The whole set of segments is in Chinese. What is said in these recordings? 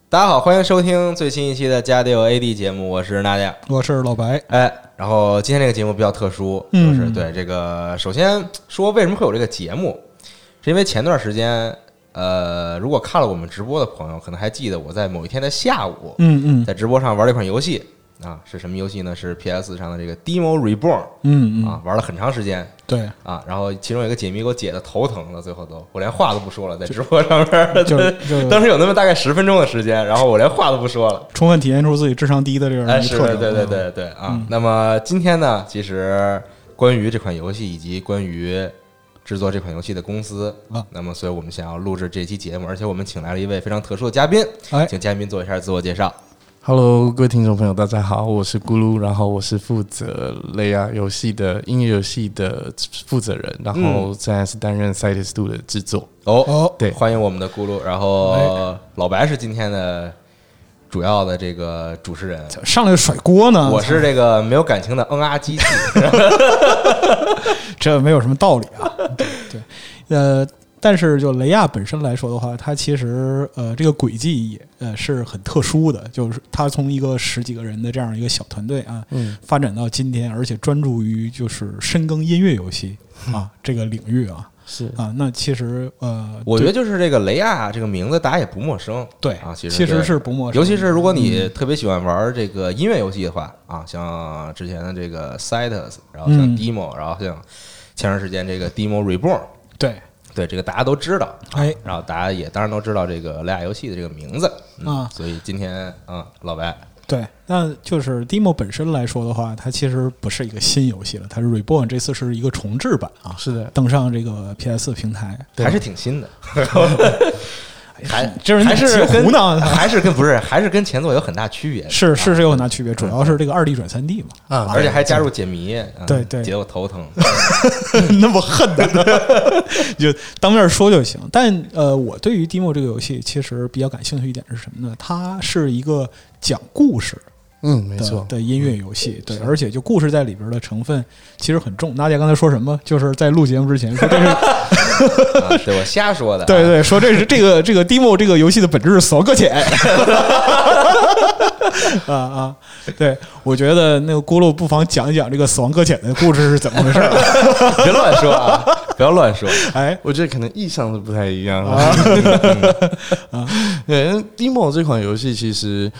大家好，欢迎收听最新一期的加迪欧 AD 节目，我是娜迪亚， 我是老白。 然后今天这个节目比较特殊，就是对这个，首先说为什么会有这个节目，是因为前段时间，如果看了我们直播的朋友，可能还记得我在某一天的下午，在直播上玩了一款游戏啊，是什么游戏呢？是 PS 上的这个 Deemo Reborn，玩了很长时间。 对啊，然后其中有一个解谜给我解的头疼了，最后我连话都不说了，在直播上面，当时有那么大概10分钟的时间，然后我连话都不说了， 充分体现出自己智商低的这个人特征。对啊。那么今天呢，其实关于这款游戏以及关于制作这款游戏的公司那么所以我们想要录制这期节目，而且我们请来了一位非常特殊的嘉宾，请嘉宾做一下自我介绍。 Hello， 各位听众朋友，大家好，我是咕噜，然后我是负责雷亚游戏的音乐游戏的负责人，然后现在是担任 Side2 的制作。 对，欢迎我们的咕噜，然后老白是今天的主要的这个主持人， 上来甩锅呢。 我是这个没有感情的机器， 这没有什么道理啊。对，但是就雷亚本身来说的话，它其实这个轨迹也是很特殊的，就是它从一个10几个人的这样一个小团队啊，发展到今天，而且专注于就是深耕音乐游戏啊这个领域啊。 是啊，那其实我觉得就是这个雷亚这个名字大家也不陌生， 对啊，其实是不陌生， 尤其是如果你特别喜欢玩这个音乐游戏的话啊，像之前的这个 Citus， 然后像 Deemo，然后像前段时间这个 Deemo Reborn， 对，这个大家都知道，然后大家也当然都知道这个雷亚游戏的这个名字所以今天老白。 对，那就是 Deemo 本身来说的话，它其实不是一个新游戏了，它是 Reborn， 这次是一个重制版啊， 是的， 登上这个 PS 平台， 还是挺新的。还是跟前作有很大区别， 是有很大区别，主要是这个2D 转3D 嘛， 而且还加入解谜， 对， 解得我头疼， 那么恨的呢，就当面说就行。但我对于 Deemo 这个游戏其实比较感兴趣一点是什么呢？它是一个讲故事。 没错的音乐游戏，对，而且就故事在里边的成分其实很重。娜姐刚才说什么？就是在录节目之前说这是对我瞎说的， 对，说这是这个 Deemo 这个游戏的本质是死亡搁浅对，我觉得那个咕噜不妨讲一讲这个死亡搁浅的故事是怎么回事别乱说啊，不要乱说。 我觉得可能意向是不太一样对，Deemo 这款游戏其实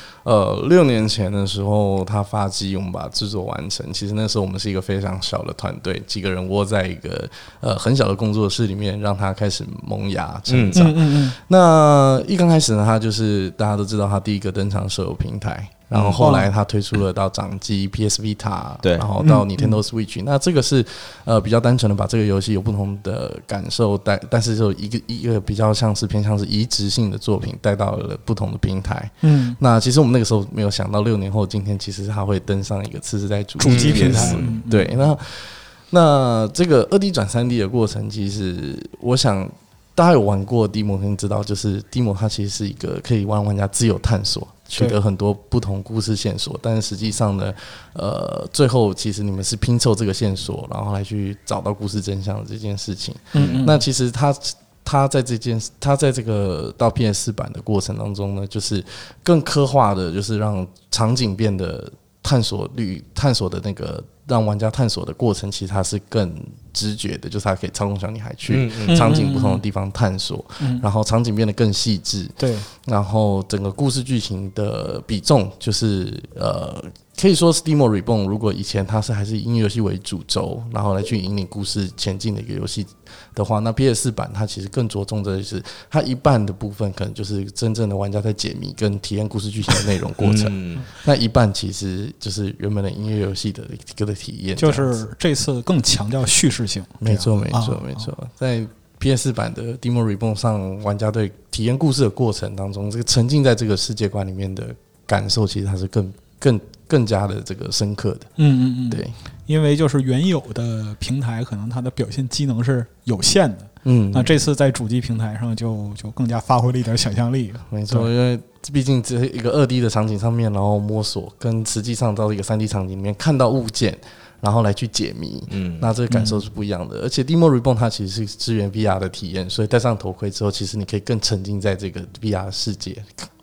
6年前的时候它发机，我们把制作完成。其实那时候我们是一个非常小的团队，几个人窝在一个很小的工作室里面，让它开始萌芽成长。那一刚开始呢，它就是大家都知道，它第一个登场手游平台。然后后来它推出了到掌机 PS Vita， 对，然后到 Nintendo Switch，那这个是比较单纯的把这个游戏有不同的感受但是就一个比较偏向是移植性的作品带到了不同的平台。那其实我们那个时候没有想到6年后今天其实它会登上一个次世代主机平台。对，那这个2D 转3D 的过程，其实我想大家有玩过 Deemo 可以知道，就是 Deemo 它其实是一个可以让玩家自由探索，取得很多不同故事线索，但是实际上呢，最后其实你们是拼凑这个线索，然后来去找到故事真相的这件事情。那其实它在这个到 PS4 版的过程当中呢，就是更刻画的，就是让场景变得探索的那个让玩家探索的过程，其实它是更直觉的，就是它可以操控小女孩去场景不同的地方探索，然后场景变得更细致， 对， 然后整个故事剧情的比重就是可以说 Deemo Reborn 如果以前它还是以音乐游戏为主轴，然后来去引领故事前进的一个游戏的话，那 PS4 版它其实更着重的是它一半的部分可能就是真正的玩家在解谜跟体验故事剧情的内容过程，那一半其实就是原本的音乐游戏的一个体验， 就是这次更强调叙事性。 没错，在 PS4 版的 Deemo Reborn 上，玩家对体验故事的过程当中，这个沉浸在这个世界观里面的感受，其实它是更加的这个深刻的。对， 因为就是原有的平台可能它的表现机能是有限的，那这次在主机平台上就更加发挥了一点想象力。 没错，因为毕竟这一个2D 的场景上面，然后摸索跟实际上到一个3D 场景里面看到物件，然后来去解谜，那这个感受是不一样的。而且 Deemo Reborn 它其实是支援 VR 的体验，所以戴上头盔之后，其实你可以更沉浸在这个 VR 世界，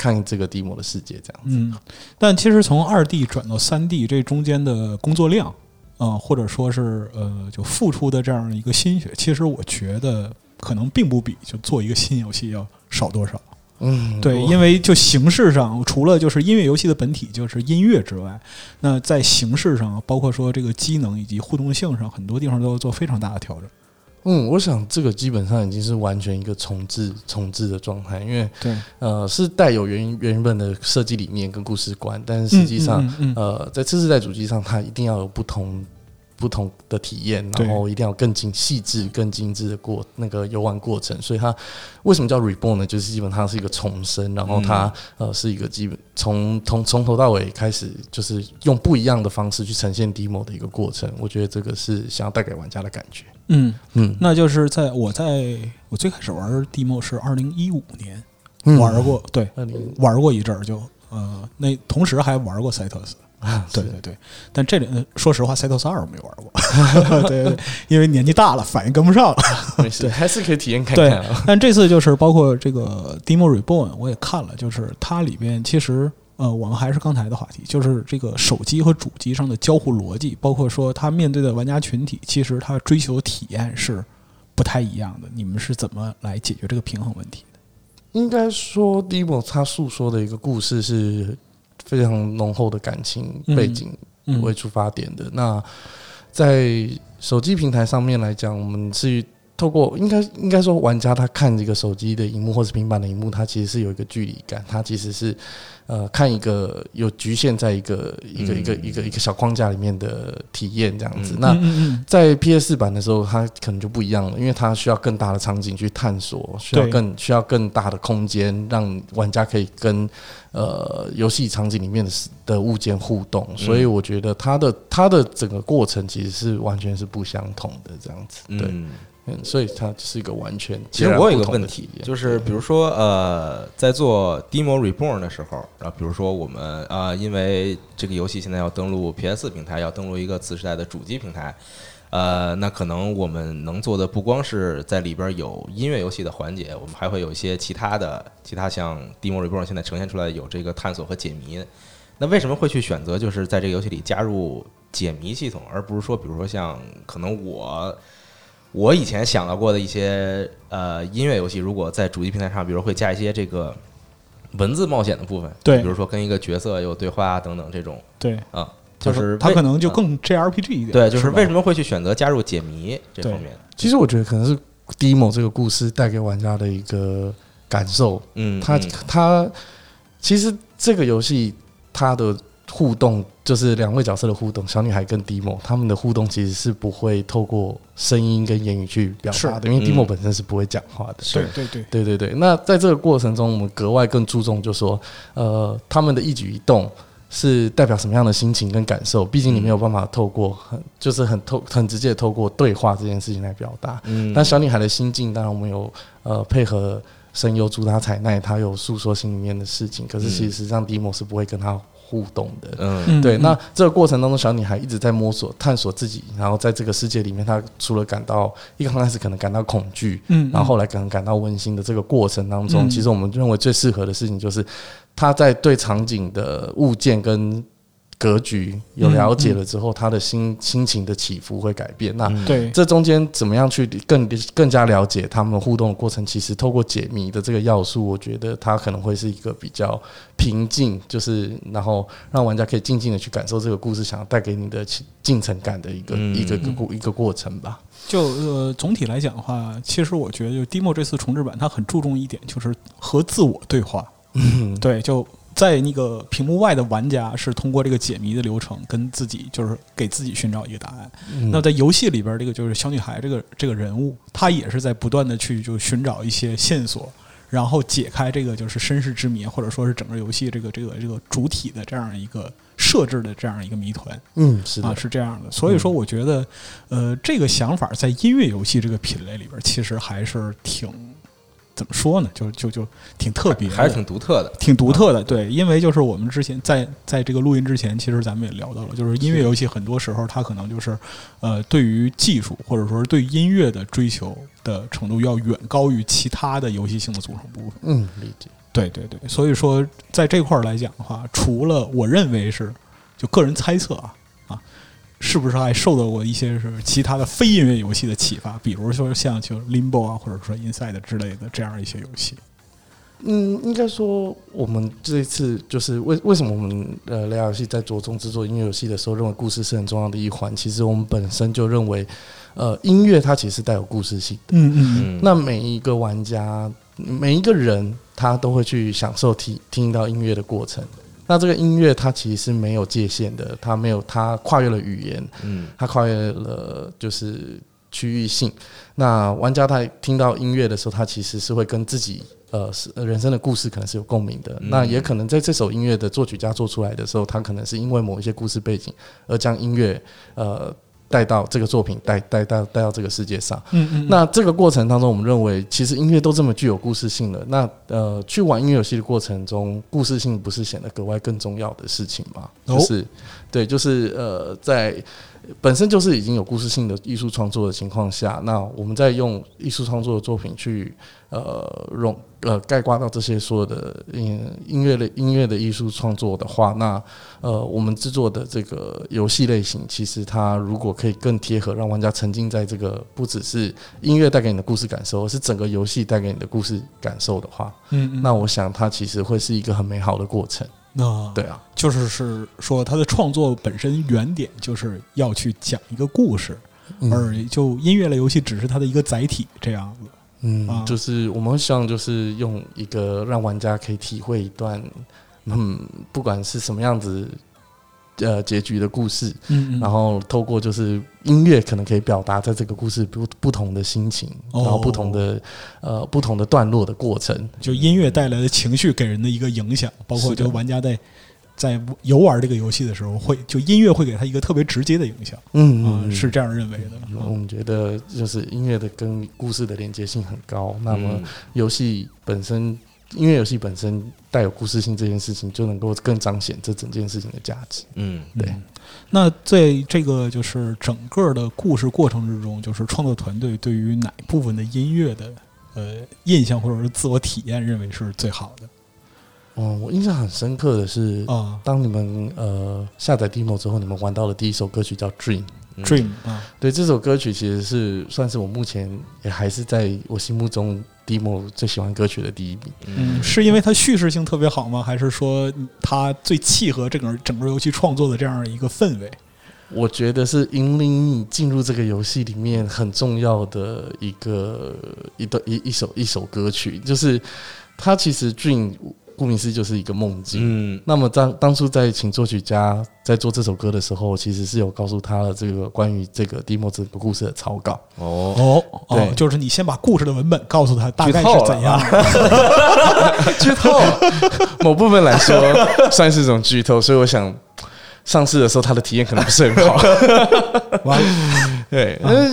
看这个 demo 的世界这样子。 但其实从2D 转到3D 这中间的工作量或者说是就付出的这样一个心血，其实我觉得可能并不比就做一个新游戏要少多少。对，因为就形式上，除了就是音乐游戏的本体就是音乐之外，那在形式上，包括说这个机能以及互动性上，很多地方都要做非常大的调整。 我想这个基本上已经是完全一个重置的状态，因为对是带有原本的设计理念跟故事观，但是实际上在次世代主机上，它一定要有不同的体验，然后一定要更细致、更精致的那个游玩过程。所以它为什么叫 Reborn 呢？就是基本上是一个重生，然后它是一个基本从头到尾开始，就是用不一样的方式去呈现 demo 的一个过程。我觉得这个是想要带给玩家的感觉。 那就是我最开始玩 demo 是2015年玩过，对，玩过一阵儿就那同时还玩过赛特斯。对对对，但这里说实话，赛特斯2没玩过，对，因为年纪大了，反应跟不上了。 没事，还是可以体验看看。 对，但这次就是包括这个 Demo Reborn， 我也看了，就是它里边其实我们还是刚才的话题，就是这个手机和主机上的交互逻辑，包括说它面对的玩家群体，其实它追求的体验是不太一样的。你们是怎么来解决这个平衡问题的？ 应该说 Demo 它诉说的一个故事是非常浓厚的感情背景为出发点的。那在手机平台上面来讲，我们是透过应该说玩家他看这个手机的萤幕或是平板的萤幕，它其实是有一个距离感，它其实是看一个有局限在一个小框架里面的体验这样子。那在 PS4 版的时候，它可能就不一样了，因为它需要更大的场景去探索，需要更大的空间，让玩家可以跟游戏场景里面的物件互动。所以我觉得它的整个过程其实是完全是不相同的这样子。对。所以它就是一个完全其实我有一个问题，就是比如说在做 Demo Reborn 的时候，然后比如说我们因为这个游戏现在要登陆 PS4 平台，要登陆一个次世代的主机平台，那可能我们能做的不光是在里边有音乐游戏的环节，我们还会有一些其他像 Demo Reborn 现在呈现出来有这个探索和解谜。那为什么会去选择就是在这个游戏里加入解谜系统，而不是说比如说像可能我以前想到过的一些音乐游戏，如果在主机平台上，比如会加一些这个文字冒险的部分，对，比如说跟一个角色有对话等等这种， 对就是它可能就更 JRPG 一点。 对，就是为什么会去选择加入解谜这方面？ 其实我觉得可能是 Demo 这个故事带给玩家的一个感受。它其实这个游戏它的互动就是两位角色的互动，小女孩跟 Demo 他们的互动其实是不会透过声音跟言语去表达的，因为 Demo 本身是不会讲话的。对。那在这个过程中，我们格外更注重，就是说，他们的一举一动是代表什么样的心情跟感受。毕竟你没有办法透过很直接的透过对话这件事情来表达。但小女孩的心境，当然我们有配合声优朱达彩奈，她有诉说心里面的事情，可是其实实际上 Demo 是不会跟她互动的。对。那这个过程当中，小女孩一直在摸索探索自己，然后在这个世界里面，她除了刚开始可能感到恐惧，然后后来可能感到温馨的这个过程当中，其实我们认为最适合的事情就是她在对场景的物件跟格局有了解了之后，他的心情的起伏会改变。那这中间怎么样去更加了解他们互动的过程？其实透过解谜的这个要素，我觉得它可能会是一个比较平静，就是然后让玩家可以静静的去感受这个故事想要带给你的进程感的一个过程吧。 就总体来讲的话，其实我觉得就 Demo 这次重制版，它很注重一点，就是和自我对话。对，就在那个屏幕外的玩家是通过这个解谜的流程跟自己就是给自己寻找一个答案。那在游戏里边，这个就是小女孩这个人物，她也是在不断的去就寻找一些线索，然后解开这个就是身世之谜，或者说是整个游戏这个主体的这样一个设置的这样一个谜团。 是的， 是这样的。所以说，我觉得这个想法在音乐游戏这个品类里边，其实还是怎么说呢？就挺特别的， 还是挺独特的，对，因为就是我们之前在这个录音之前，其实咱们也聊到了，就是音乐游戏很多时候它可能就是对于技术或者说对音乐的追求的程度要远高于其他的游戏性的组成部分。 理解。 对对对，所以说在这块来讲的话，除了我认为是就个人猜测是不是还受到过一些是其他的非音乐游戏的启发？比如说像就 Limbo 啊，或者说 Inside 之类的这样一些游戏。 应该说我们这一次就是为什么我们雷亚游戏在着重制作音乐游戏的时候，认为故事是很重要的一环。其实我们本身就认为，音乐它其实带有故事性的。那每一个玩家、每一个人，他都会去享受听到音乐的过程。那这个音乐它其实是没有界限的，它跨越了语言，它跨越了就是区域性。那玩家他听到音乐的时候，他其实是会跟自己人生的故事可能是有共鸣的。那也可能在这首音乐的作曲家做出来的时候，他可能是因为某一些故事背景而将音乐带到这个作品，带到这个世界上。那这个过程当中，我们认为其实音乐都这么具有故事性了。那去玩音乐游戏的过程中，故事性不是显得格外更重要的事情吗？就是对，就是在本身就是已经有故事性的艺术创作的情况下，那我们再用艺术创作的作品去概括到这些所有的音乐的艺术创作的话，那我们制作的这个游戏类型，其实它如果可以更贴合，让玩家沉浸在这个不只是音乐带给你的故事感受，而是整个游戏带给你的故事感受的话，那我想它其实会是一个很美好的过程。对啊， 就是说他的创作本身原点就是要去讲一个故事，而就音乐类游戏只是它的一个载体这样子。 就是我们希望就是用一个让玩家可以体会一段不管是什么样子结局的故事，然后透过就是音乐可能可以表达在这个故事不同的心情，然后不同的段落的过程， 就音乐带来的情绪给人的一个影响，包括就玩家在游玩这个游戏的时候，就音乐会给他一个特别直接的影响。是这样认为的。 我们觉得就是音乐的跟故事的连接性很高，那么游戏本身。音乐游戏本身带有故事性这件事情，就能够更彰显这整件事情的价值。对。 那在这个就是整个的故事过程之中，就是创作团队对于哪部分的音乐的印象或者是自我体验认为是最好的？ 我印象很深刻的是，当你们下载 demo 之后，你们玩到的第一首歌曲叫 Dream。对，这首歌曲其实是算是我目前也还是在我心目中 demo 最喜欢歌曲的第一名。 是因为它叙事性特别好吗？还是说它最契合整个游戏创作的这样一个氛围？ 我觉得是引领你进入这个游戏里面很重要的一首歌曲，就是它其实 Dream。顾名思义就是一个梦境。那么当初在请作曲家在做这首歌的时候，其实是有告诉他了这个关于这个 demo 这个故事的草稿。 对，就是你先把故事的文本告诉他大概是怎样。 剧透，某部分来说算是一种剧透，所以我想上市的时候他的体验可能不是很好。对，但是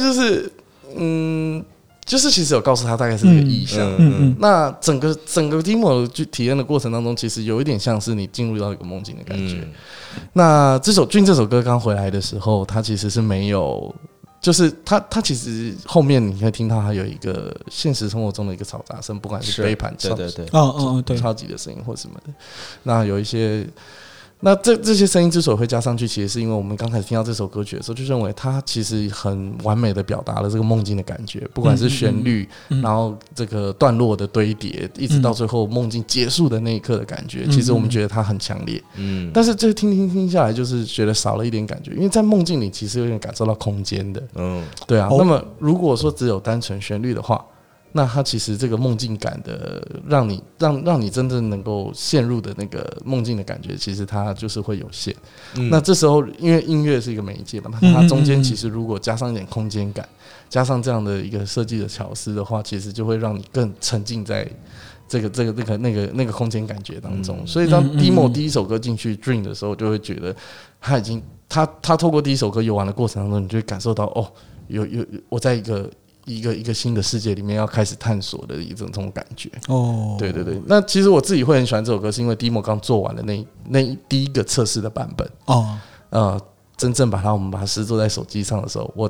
就是其实有告诉他大概是这个意象。那整个 demo 体验的过程当中，其实有一点像是你进入到一个梦境的感觉。那这首歌刚回来的时候，它其实是没有，就是它其实后面你可以听到它有一个现实生活中的一个嘈杂声，不管是飞盘、 对超级的声音或什么的。那有一些。那这些声音之所以会加上去，其实是因为我们刚开始听到这首歌曲的时候，就认为它其实很完美的表达了这个梦境的感觉，不管是旋律，然后这个段落的堆叠，一直到最后梦境结束的那一刻的感觉，其实我们觉得它很强烈。但是这听下来，就是觉得少了一点感觉，因为在梦境里其实有点感受到空间的。对啊。那么如果说只有单纯旋律的话，那它其实这个梦境感的，让你真正能够陷入的那个梦境的感觉，其实它就是会有限。那这时候，因为音乐是一个媒介嘛，它中间其实如果加上一点空间感，加上这样的一个设计的巧思的话，其实就会让你更沉浸在那个空间感觉当中。所以当 demo 第一首歌进去 Dream 的时候，就会觉得他透过第一首歌游玩的过程当中，你就会感受到有我在一个新的世界里面要开始探索的这种感觉。对。那其实我自己会很喜欢这首歌，是因为 demo 刚做完的那第一个测试的版本。真正我们把它实做在手机上的时候，我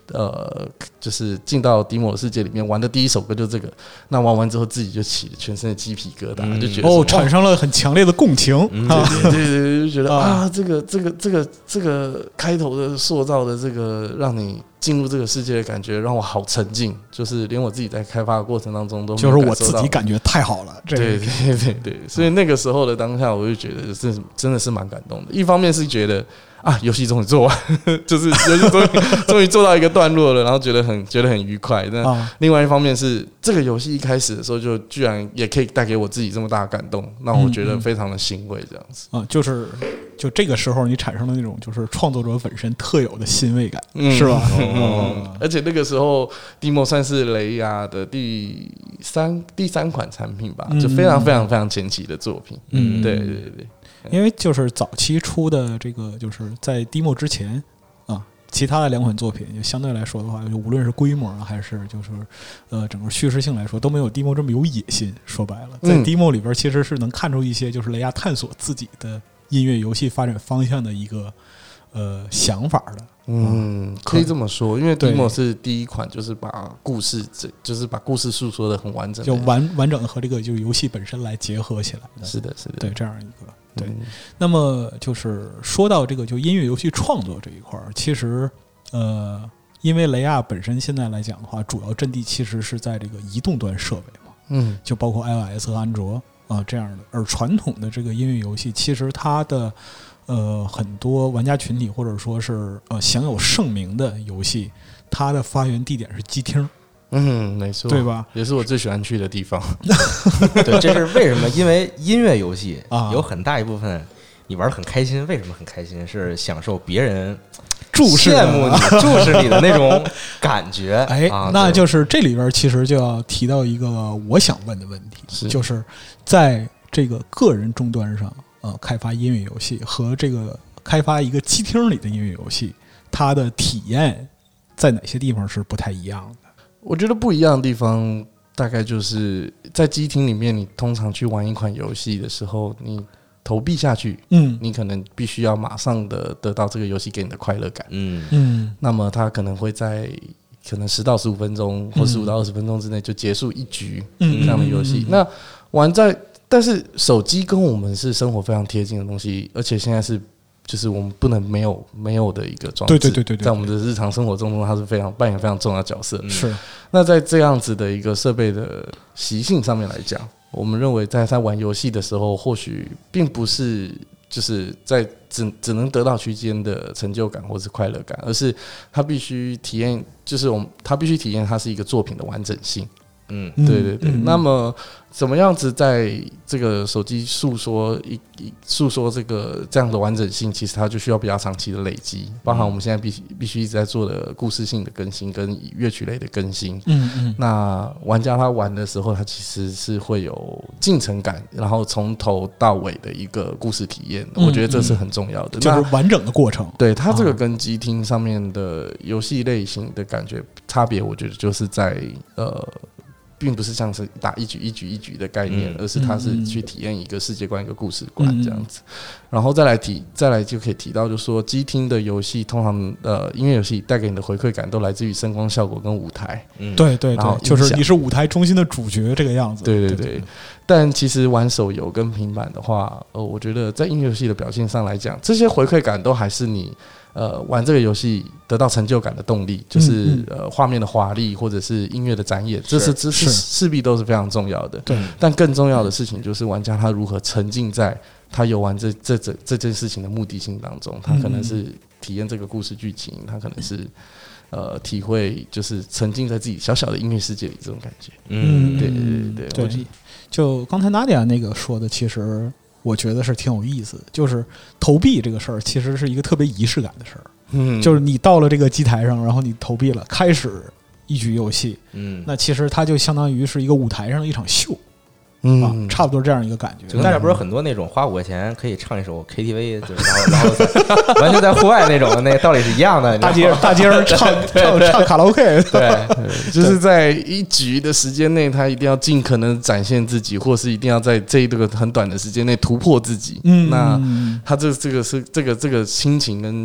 就是进到 Demo 的世界里面玩的第一首歌就这个，那玩完之后自己就起了全身的鸡皮疙瘩，就觉得产生了很强烈的共情， 对，就觉得这个开头的塑造的这个让你进入这个世界的感觉让我好沉浸，就是连我自己在开发的过程当中都没有就是我自己感觉太好了， 对，所以那个时候的当下我就觉得真的是蛮感动的。一方面是觉得游戏终于做完，就是游戏终于做到一个段落了，然后觉得很愉快。那另外一方面是这个游戏一开始的时候就居然也可以带给我自己这么大的感动，让我觉得非常的欣慰，这样子就这个时候你产生了那种就是创作者本身特有的欣慰感，是吧？ 而且那个时候 Demo 算是雷亚的第三款产品吧，就非常非常非常前期的作品。对。 因为就是早期出的这个，就是在 Demo 之前其他的2款作品，就相对来说的话，就无论是规模还是就是整个叙事性来说，都没有 Demo 这么有野心。说白了，在 Demo 里边其实是能看出一些就是雷亚探索自己的音乐游戏发展方向的一个想法的。 可以这么说，因为 Demo 是第一款，就是把故事诉说的很完整的， 就完整的和这个就游戏本身来结合起来的。 是的， 对这样一个。对，那么就是说到这个就音乐游戏创作这一块儿，其实因为雷亚本身现在来讲的话，主要阵地其实是在这个移动端设备嘛，就包括 iOS 和安卓这样的。而传统的这个音乐游戏，其实它的很多玩家群体或者说是享有盛名的游戏，它的发源地点是机厅。 没错， 对吧？ 也是我最喜欢去的地方。 对，这是为什么？因为音乐游戏有很大一部分你玩得很开心，为什么很开心？是享受别人羡慕你、注视你的那种感觉。 那就是这里边其实就要提到一个我想问的问题，就是在这个个人终端上开发音乐游戏和这个开发一个机厅里的音乐游戏，它的体验在哪些地方是不太一样的？ 我觉得不一样的地方大概就是在机厅里面，你通常去玩一款游戏的时候，你投币下去，你可能必须要马上的得到这个游戏给你的快乐感，那么它可能会在可能10到15分钟或15到20分钟之内就结束一局这样的游戏。那但是手机跟我们是生活非常贴近的东西，而且现在是就是我们不能没有的一个装置，对，在我们的日常生活中，它是扮演非常重要的角色。 是， 那在这样子的一个设备的习性上面来讲，我们认为在玩游戏的时候，或许并不是就是在只能得到区间的成就感或是快乐感，而是它必须体验，就是它必须体验它是一个作品的完整性。对。那么怎么样子在这个手机诉说这样的完整性，其实它就需要比较长期的累积，包含我们现在必须一直在做的故事性的更新跟乐曲类的更新。那玩家他玩的时候，他其实是会有进程感，然后从头到尾的一个故事体验。我觉得这是很重要的， 就是完整的过程。 对，它这个跟机厅上面的游戏类型的感觉差别，我觉得就是在并不是像是打一局的概念，而是它是去体验一个世界观、一个故事观这样子。然后再来就可以提到，就是说机厅的游戏通常音乐游戏带给你的回馈感都来自于声光效果跟舞台。 对，就是你是舞台中心的主角这个样子。 对。但其实玩手游跟平板的话，我觉得在音乐游戏的表现上来讲，这些回馈感都还是你玩这个游戏得到成就感的动力，就是画面的华丽或者是音乐的展演，这是势必都是非常重要的。 对， 但更重要的事情就是玩家他如何沉浸在他游玩这件事情的目的性当中，他可能是体验这个故事剧情，他可能是体会就是沉浸在自己小小的音乐世界里这种感觉。 对。就刚才 Nadia 那个说的，其实我觉得是挺有意思的，就是投币这个事儿其实是一个特别仪式感的事儿。就是你到了这个机台上，然后你投币了，开始一局游戏，那其实它就相当于是一个舞台上的一场秀。差不多这样一个感觉。 但是不是很多那种花5块钱可以唱一首 KTV， 就是然后完全在户外那种的，那道理是一样的。 大街上唱卡拉 OK， 对，就是在一局的时间内，他一定要尽可能展现自己，或是一定要在这一个很短的时间内突破自己。那他这个心情跟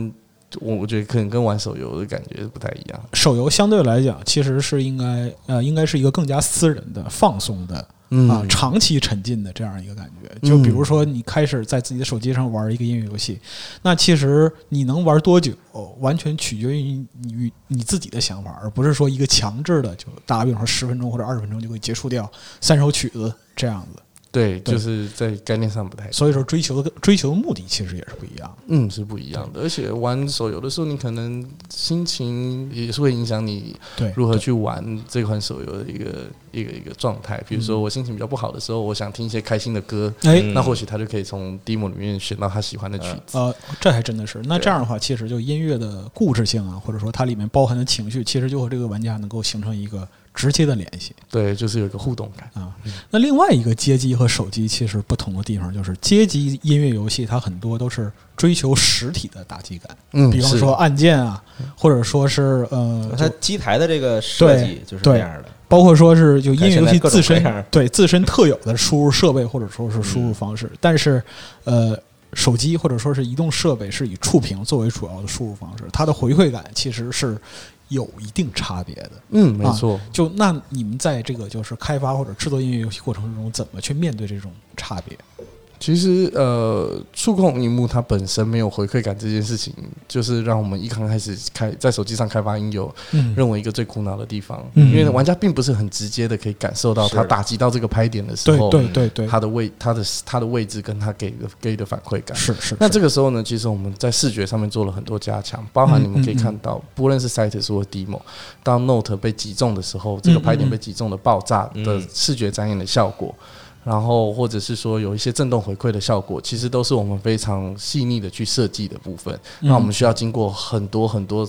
我觉得可能跟玩手游的感觉不太一样。 手游相对来讲，其实是应该是一个更加私人的、放松的长期沉浸的这样一个感觉。就比如说，你开始在自己的手机上玩一个音乐游戏，那其实你能玩多久，完全取决于你自己的想法，而不是说一个强制的，就打比方说10分钟或者20分钟就会结束掉3首曲子这样子。 对，就是在概念上不太一样， 所以说追求的目的其实也是不一样的。 是不一样的。而且玩手游的时候，你可能心情也是会影响你如何去玩这款手游的一个状态。比如说我心情比较不好的时候，我想听一些开心的歌，那或许他就可以从 demo 里面选到他喜欢的曲子。 这还真的是。那这样的话，其实就音乐的故事性啊，或者说它里面包含的情绪，其实就和这个玩家能够形成一个直接的联系。 对，就是有一个互动感啊。那另外一个街机和手机其实不同的地方，就是街机音乐游戏它很多都是追求实体的打击感，比方说按键啊，或者说是它机台的这个设计就是这样的， 包括说是就音乐游戏自身特有的输入设备或者说是输入方式，但是手机或者说是移动设备是以触屏作为主要的输入方式，它的回馈感其实是有一定差别的。 没错。 就那你们在这个就是开发或者制作音乐游戏过程中，怎么去面对这种差别？ 其实触控萤幕它本身没有回馈感这件事情，就是让我们一刚开始在手机上开发音游认为一个最苦恼的地方，因为玩家并不是很直接的可以感受到他打击到这个拍点的时候， 对， 他的位置跟他给的反馈感是。 那这个时候呢，其实我们在视觉上面做了很多加强，包含你们可以看到，不论是 Citus 或 Demo， 当 Note 被击中的时候，这个拍点被击中的爆炸的视觉展演的效果。然后或者是说有一些震动回馈的效果，其实都是我们非常细腻的去设计的部分。那我们需要经过很多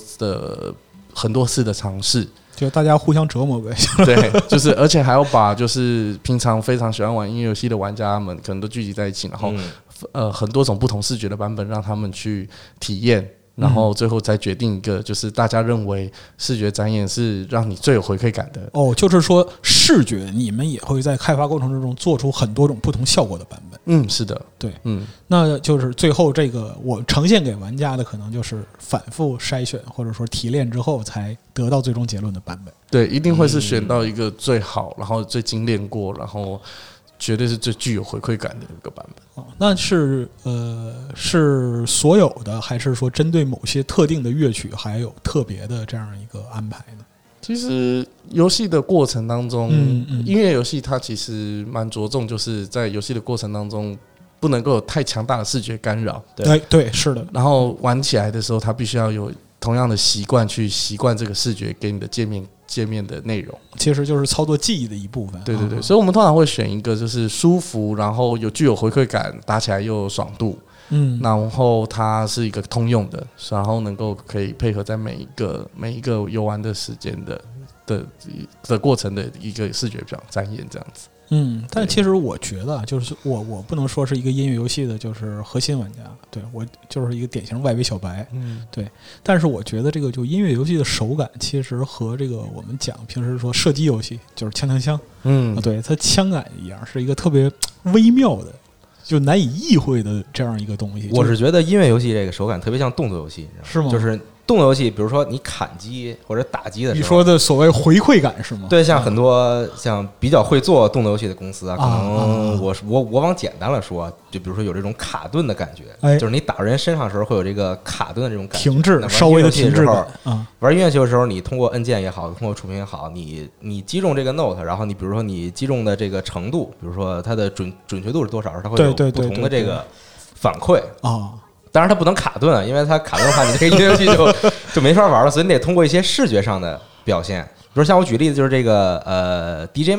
次的尝试， 就大家互相折磨呗。 对，就是而且还要把就是平常非常喜欢玩音乐游戏的玩家们可能都聚集在一起，然后很多种不同视觉的版本让他们去体验。然后最后再决定一个，就是大家认为视觉展演是让你最有回馈感的。 就是说视觉你们也会在开发过程之中做出很多种不同效果的版本。 是的， 对，那就是最后这个我呈现给玩家的，可能就是反复筛选或者说提炼之后才得到最终结论的版本。 对，一定会是选到一个最好，然后最精炼过，然后绝对是最具有回馈感的一个版本。 那是是所有的，还是说针对某些特定的乐曲还有特别的这样一个安排呢？ 其实游戏的过程当中，音乐游戏它其实蛮着重，就是在游戏的过程当中不能够有太强大的视觉干扰。 对，是的。 然后玩起来的时候，它必须要有同样的习惯去习惯这个视觉给你的界面的内容， 其实就是操作记忆的一部分。 对，所以我们通常会选一个就是舒服，然后具有回馈感，打起来又有爽度，然后它是一个通用的，然后能够可以配合在每一个游玩的时间的过程的一个视觉展演这样子。 但其实我觉得就是我不能说是一个音乐游戏的就是核心玩家，对，我就是一个典型外围小白，对。但是我觉得这个就音乐游戏的手感其实和这个我们讲平时说射击游戏就是枪，对，它枪感一样，是一个特别微妙的就难以意会的这样一个东西。 我是觉得音乐游戏这个手感特别像动作游戏， 是吗？ 就是动作游戏，比如说你砍击或者打击的时候， 你说的所谓回馈感是吗？ 对，像很多像比较会做动作游戏的公司啊，可能我往简单了说，就比如说有这种卡顿的感觉，就是你打人身上的时候会有这个卡顿的这种感觉， 停滞，稍微的停滞感。 玩音乐游戏的时候，你通过按键也好，通过触屏也好，你击中这个 note， 然后你比如说你击中的这个程度，比如说它的准确度是多少，它会有不同的这个反馈啊。当然它不能卡顿，因为它卡顿的话，你这个音乐游戏就没法玩了，所以你得通过一些视觉上的表现。比如像我举例子，就是这个DJ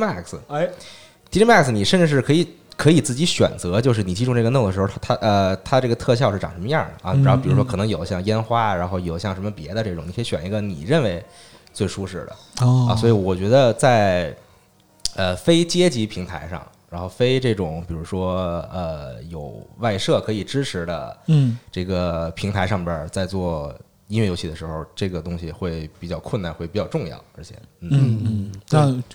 Max，DJ Max 你甚至是可以自己选择，就是你击中这个 note 的时候，它这个特效是长什么样的啊？然后比如说可能有像烟花，然后有像什么别的这种，你可以选一个你认为最舒适的啊。所以我觉得在非街机平台上。然后非这种比如说有外设可以支持的这个平台上边在做音乐游戏的时候，这个东西会比较困难，会比较重要，而且那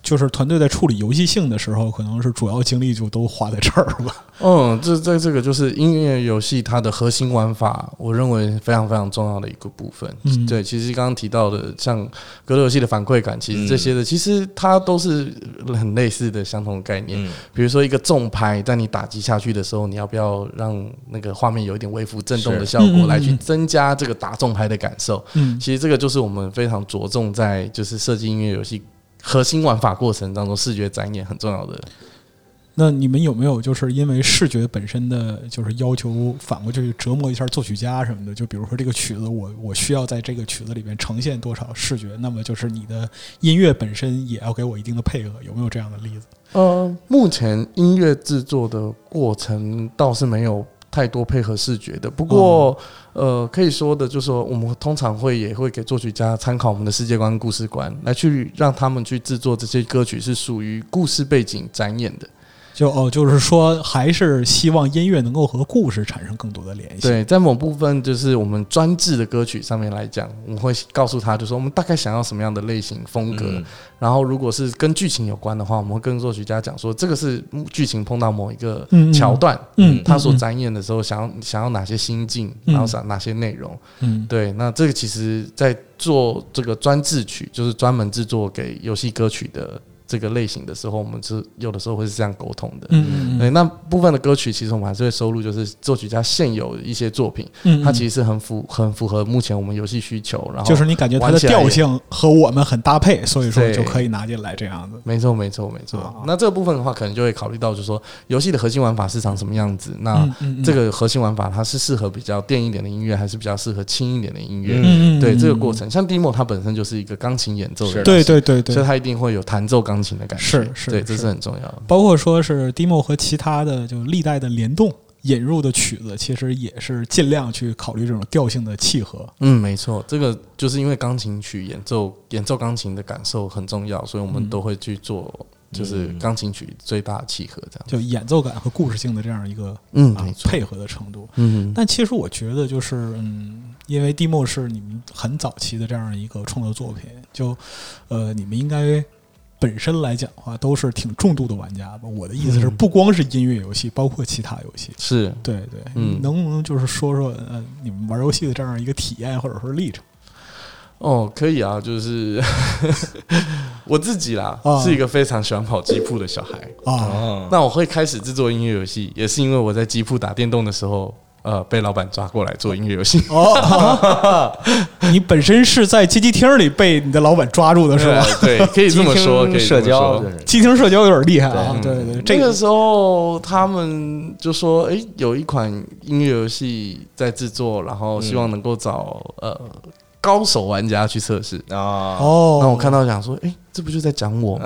就是团队在处理游戏性的时候，可能是主要精力就都花在这儿吧。 这个就是音乐游戏它的核心玩法，我认为非常非常重要的一个部分。对，其实刚刚提到的像格斗游戏的反馈感，其实这些的，其实它都是很类似的相同的概念。比如说一个重拍，在你打击下去的时候，你要不要让那个画面有一点微幅震动的效果，来去增加这个打重拍的感受？其实这个就是我们非常着重在就是设计音乐游戏核心玩法过程当中，视觉展演很重要的。 那你们有没有就是因为视觉本身的就是要求反过去折磨一下作曲家什么的？就比如说这个曲子我需要在这个曲子里面呈现多少视觉，那么就是你的音乐本身也要给我一定的配合，有没有这样的例子？ 目前音乐制作的过程倒是没有太多配合视觉的，不过可以说的就是说，我们通常也会给作曲家参考我们的世界观、故事观，来去让他们去制作这些歌曲是属于故事背景展演的。 就是说，还是希望音乐能够和故事产生更多的联系。 对，在某部分就是我们专制的歌曲上面来讲，我们会告诉他，就是说我们大概想要什么样的类型风格。然后，如果是跟剧情有关的话，我们会跟作曲家讲说，这个是剧情碰到某一个桥段，他所展演的时候想要哪些心境，然后哪些内容。对，那这个其实在做这个专制曲，就是专门制作给游戏歌曲的这个类型的时候，我们是有的时候会是这样沟通的。对，那部分的歌曲其实我们还是会收录，就是作曲家现有的一些作品，它其实是很符合目前我们游戏需求，然后就是你感觉它的调性和我们很搭配，所以说就可以拿进来这样子。 没错。那这个部分的话，可能就会考虑到，就是说游戏的核心玩法是长什么样子。那这个核心玩法它是适合比较电一点的音乐，还是比较适合轻一点的音乐？对，这个过程，像 Demo 它本身就是一个钢琴演奏的， 对， 所以它一定会有弹奏钢琴的感觉， 是， 对，这是很重要的。 包括说是 Demo 和其他的就历代的联动引入的曲子，其实也是尽量去考虑这种调性的契合。 没错，这个就是因为钢琴曲演奏钢琴的感受很重要，所以我们都会去做，就是钢琴曲最大的契合，这样就演奏感和故事性的这样一个配合的程度。但其实我觉得就是因为 Demo 是你们很早期的这样一个创作作品，就你们应该本身来讲的话，都是挺重度的玩家吧。我的意思是，不光是音乐游戏，包括其他游戏。 是， 对，能不能就是说你们玩游戏的这样一个体验或者说历程？ 可以啊，就是我自己啦，是一个非常喜欢跑机铺的小孩啊。那我会开始制作音乐游戏，也是因为我在机铺打电动的时候。被老板抓过来做音乐游戏。 你本身是在街机厅里被你的老板抓住的是吧？ 对，可以这么说，可以社交， 机厅社交有点厉害啊。对， 这个时候他们就说，有一款音乐游戏在制作，然后希望能够找高手玩家去测试啊。那我看到想说，这不就在讲我吗？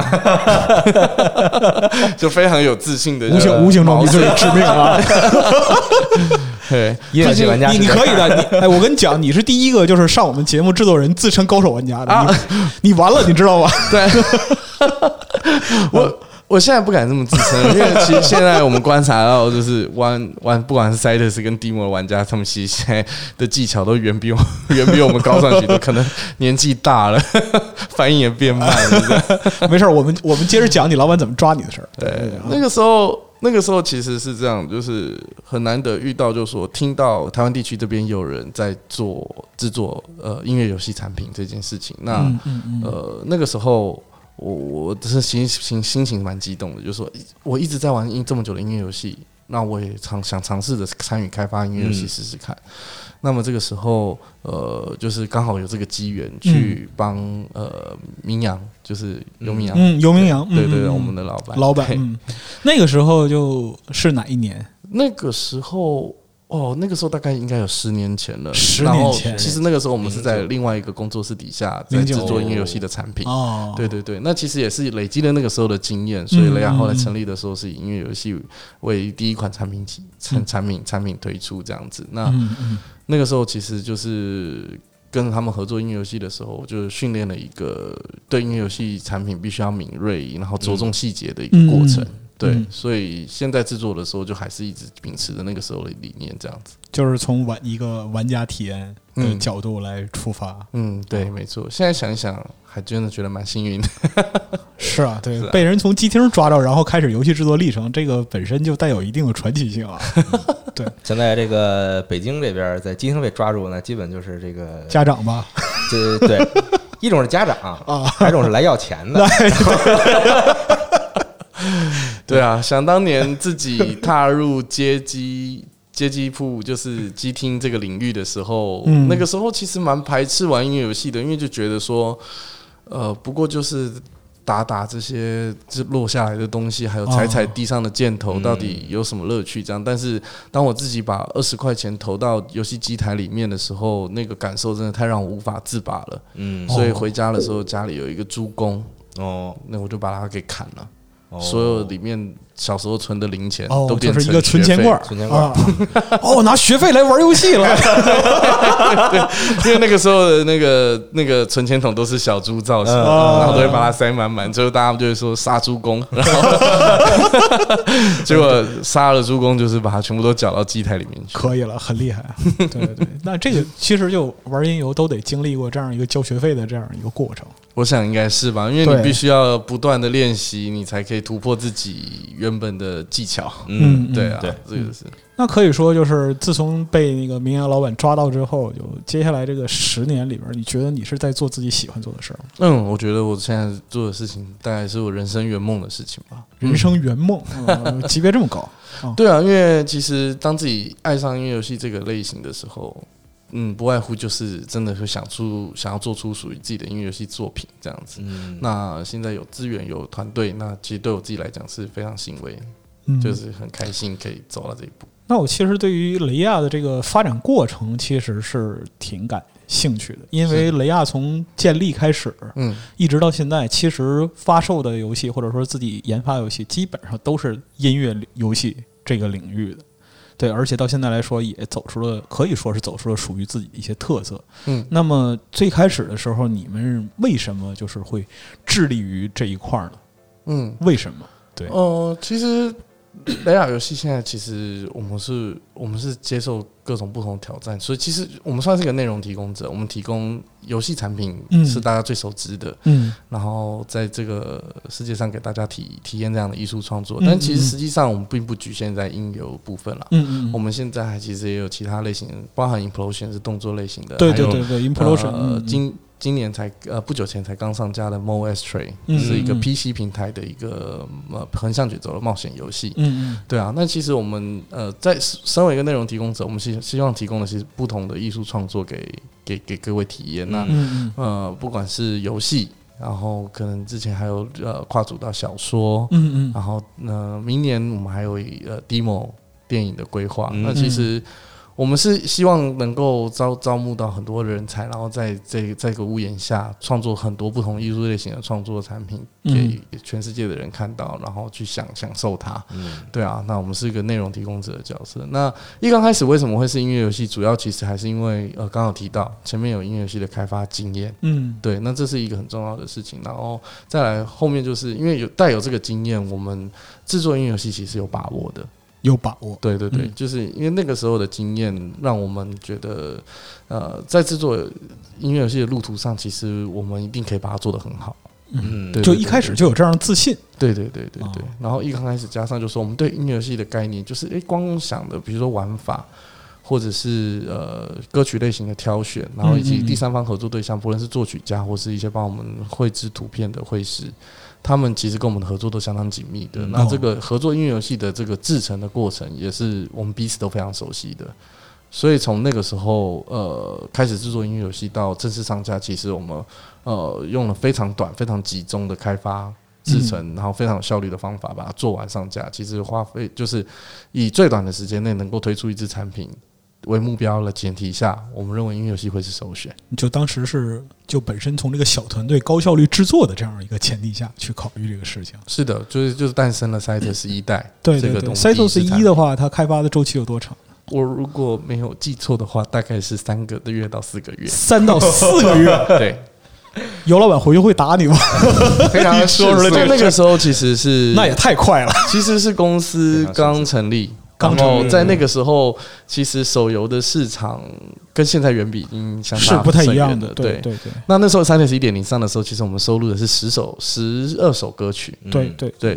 就非常有自信的， 无形中你就是致命啊！ 对， 你可以的。我跟你讲，你是第一个就是上我们节目制作人自称高手玩家的。你完了，你知道吗？ 对，我现在不敢这么自称，因为其实现在我们观察到，就是玩不管是 Cytus 跟 Demo 的玩家，他们其实现在的技巧都远比我们高上许多，可能年纪大了，反应也变慢了。 没事，我们接着讲你老板怎么抓你的事儿。 对，那个时候其实是这样，就是很难得遇到，就是说听到台湾地区这边有人在制作音乐游戏产品这件事情。那那个时候。我是心情蛮激动的，就是说我一直在玩这么久的音乐游戏，那我也想尝试着参与开发音乐游戏试试看。那么这个时候，就是刚好有这个机缘去帮明阳，就是游明阳， 游明阳， 对，我们的老板。 那个时候就是哪一年？ 那个时候。那个时候大概应该有10年前了。 10年前， 其实那个时候我们是在另外一个工作室底下在制作音乐游戏的产品。对，那其实也是累积了那个时候的经验，所以雷亚后来成立的时候是以音乐游戏为第一款产品推出这样子。那个时候其实就是跟他们合作音乐游戏的时候，就训练了一个对音乐游戏产品必须要敏锐，然后着重细节的一个过程。 对，所以现在制作的时候就还是一直秉持着那个时候的理念，这样子， 就是从一个玩家体验的角度来出发。 对，没错。现在想一想，还真的觉得蛮幸运的。 是啊，对，被人从机厅抓到，然后开始游戏制作历程，这个本身就带有一定的传奇性啊。对， 现在这个北京这边在机厅被抓住呢，基本就是这个家长吧， 对，一种是家长啊，还有一种是来要钱的。 对啊，想当年自己踏入街机铺，就是机厅这个领域的时候，那个时候其实蛮排斥玩音乐游戏的，因为就觉得说，不过就是打这些落下来的东西，还有踩地上的箭头，到底有什么乐趣？这样，但是当我自己把20块钱投到游戏机台里面的时候，那个感受真的太让我无法自拔了。所以回家的时候，家里有一个猪公，那我就把它给砍了。所有里面小时候存的零钱都变成就是一个存钱罐，拿学费来玩游戏了。 因为那个时候的那个存钱筒都是小猪造型，然后都会把它塞满满，最后大家就会说杀猪公，然后结果杀了猪公就是把它全部都搅到机台里面去。 可以了，很厉害啊！对，那这个其实就玩音游都得经历过这样一个交学费的这样一个过程。 我想应该是吧，因为你必须要不断的练习，你才可以突破自己原本的技巧。对啊，这个是。 那可以说，就是自从被那个明阳老板抓到之后，就接下来这个10年里边，你觉得你是在做自己喜欢做的事儿吗？ 我觉得我现在做的事情，大概是我人生圆梦的事情吧。 人生圆梦，级别这么高？ 对啊，因为其实当自己爱上音乐游戏这个类型的时候。不外乎就是真的会想要做出属于自己的音乐游戏作品这样子。那现在有资源有团队，那其实对我自己来讲是非常欣慰，就是很开心可以走到这一步。 那我其实对于雷亚的这个发展过程其实是挺感兴趣的，因为雷亚从建立开始，一直到现在，其实发售的游戏或者说自己研发游戏，基本上都是音乐游戏这个领域的。对，而且到现在来说，也可以说是走出了属于自己的一些特色。那么最开始的时候，你们为什么就是会致力于这一块呢？为什么？对， 其实雷亚游戏现在其实我们是接受各种不同的挑战，所以其实我们算是一个内容提供者，我们提供游戏产品是大家最熟知的，然后在这个世界上给大家体验这样的艺术创作，但其实实际上我们并不局限在音游部分啦，我们现在其实也有其他类型，包含 Implosion 是动作类型的， 对 Implosion， 今年不久前才刚上架的 Mo Astray 是一个 PC 平台的一个横向卷轴的冒险游戏。对啊，那其实我们在身为一个内容提供者，我们希望提供的是不同的艺术创作给各位体验。那不管是游戏，然后可能之前还有跨组到小说，然后明年我们还有demo 电影的规划。那其实。我们是希望能够招募到很多人才，然后在这个屋檐下创作很多不同艺术类型的创作产品，给全世界的人看到，然后去享受它。对啊，那我们是一个内容提供者的角色。那刚开始为什么会是音乐游戏？主要其实还是因为刚刚有提到前面有音乐游戏的开发经验，对，那这是一个很重要的事情。然后再来后面就是因为带有这个经验，我们制作音乐游戏其实有把握的。 有把握， 对，就是因为那个时候的经验，让我们觉得，在制作音乐游戏的路途上，其实我们一定可以把它做得很好。对， 就一开始就有这样的自信。 对。然后刚开始加上就说，我们对音乐游戏的概念，就是光想的，比如说玩法，或者是歌曲类型的挑选，然后以及第三方合作对象，不论是作曲家或是一些帮我们绘制图片的绘师。他们其实跟我们的合作都相当紧密的。那这个合作音乐游戏的这个制成的过程，也是我们彼此都非常熟悉的。所以从那个时候开始制作音乐游戏到正式上架，其实我们用了非常短、非常集中的开发制成，然后非常有效率的方法把它做完上架。其实花费就是以最短的时间内能够推出一支产品为目标的前提下，我们认为音乐游戏会是首选。 就当时就本身从这个小团队高效率制作的这样一个前提下去考虑这个事情。 是的，就是诞生了 Cytos 1代。 对，Cytos 1的话，它开发的周期有多长？ 我如果没有记错的话，大概是3个月到4个月。 3到4个月。 对。 尤老板回去会打你吗？ 非常的说出来这个那个时候其实是那也太快了， 其实是公司刚成立。 刚成立在那个时候，其实手游的市场跟现在远比已经相差是不太一样的。 对。 那时候 3DS 1.0 上的时候，其实我们收录的是12首歌曲。 对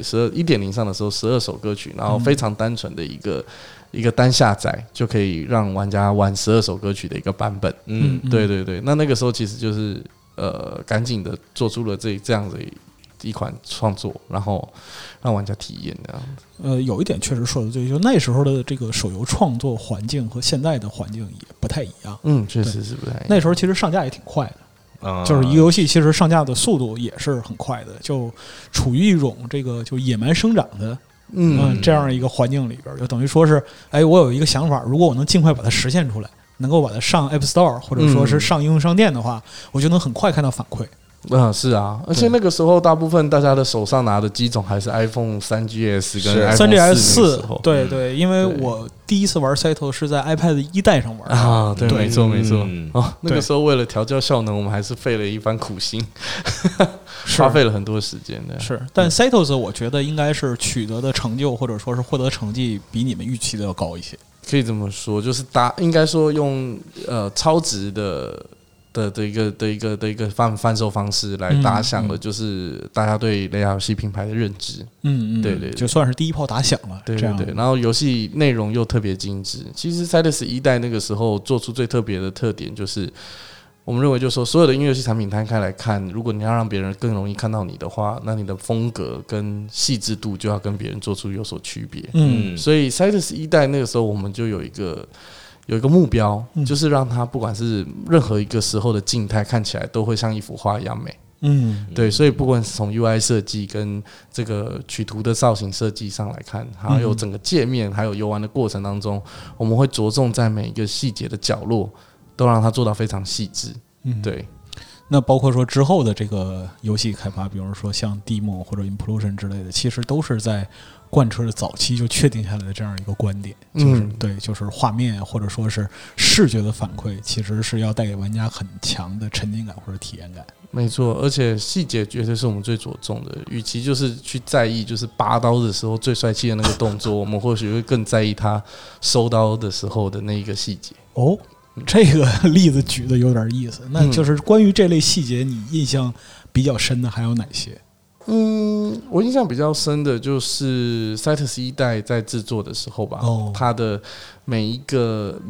1.0上的时候12首歌曲，然后非常单纯的一个单下载就可以让玩家玩12首歌曲的一个版本。对。那个时候其实就是赶紧的做出了这样子一款创作，然后让玩家体验这样子。 有一点确实说的对，就那时候的这个手游创作环境和现在的环境也不太一样。 确实是不太一样。 那时候其实上架也挺快的，就是一个游戏其实上架的速度也是很快的，就处于一种这个就野蛮生长的这样一个环境里边，就等于说是，我有一个想法，如果我能尽快把它实现出来，能够把它上 App Store 或者说是上应用商店的话，我就能很快看到反馈。 是啊，而且那个时候大部分大家的手上拿的机种还是 iPhone 3GS 跟 iPhone 3GS4，对，因为我第一次玩 Cyto 是在 iPad 1代上玩啊，对，没错。那个时候为了调教效能，我们还是费了一番苦心，花费了很多时间的。 是，但 Cytos 我觉得应该是取得的成就或者说是获得成绩比你们预期的要高一些。 可以这么说，就是应该说用超值的一个贩售方式来打响了，就是大家对雷亚游戏品牌的认知。对， 就算是第一炮打响了。 对。然后游戏内容又特别精致。其实 Cytus 1代那个时候做出最特别的特点，就是我们认为，就是说所有的音乐游戏产品摊开来看，如果你要让别人更容易看到你的话，那你的风格跟细致度就要跟别人做出有所区别。所以 Cytus 1代那个时候我们就有一个目标，就是让它不管是任何一个时候的静态看起来都会像一幅画一样美。对，所以不管是从 UI 设计跟这个取图的造型设计上来看，还有整个界面，还有游玩的过程当中，我们会着重在每一个细节的角落，都让它做到非常细致。对。 那包括说之后的这个游戏开发，比如说像 Demo 或者 Implosion 之类的，其实都是在贯彻的早期就确定下来的这样一个观点，就是画面或者说是视觉的反馈，其实是要带给玩家很强的沉浸感或者体验感。 没错，而且细节绝对是我们最着重的。与其就是去在意就是拔刀的时候最帅气的那个动作，我们或许会更在意他收刀的时候的那一个细节。 这个例子举的有点意思。那就是关于这类细节，你印象比较深的还有哪些？ 我印象比较深的就是 Cytus 1代在制作的时候吧，它的每一个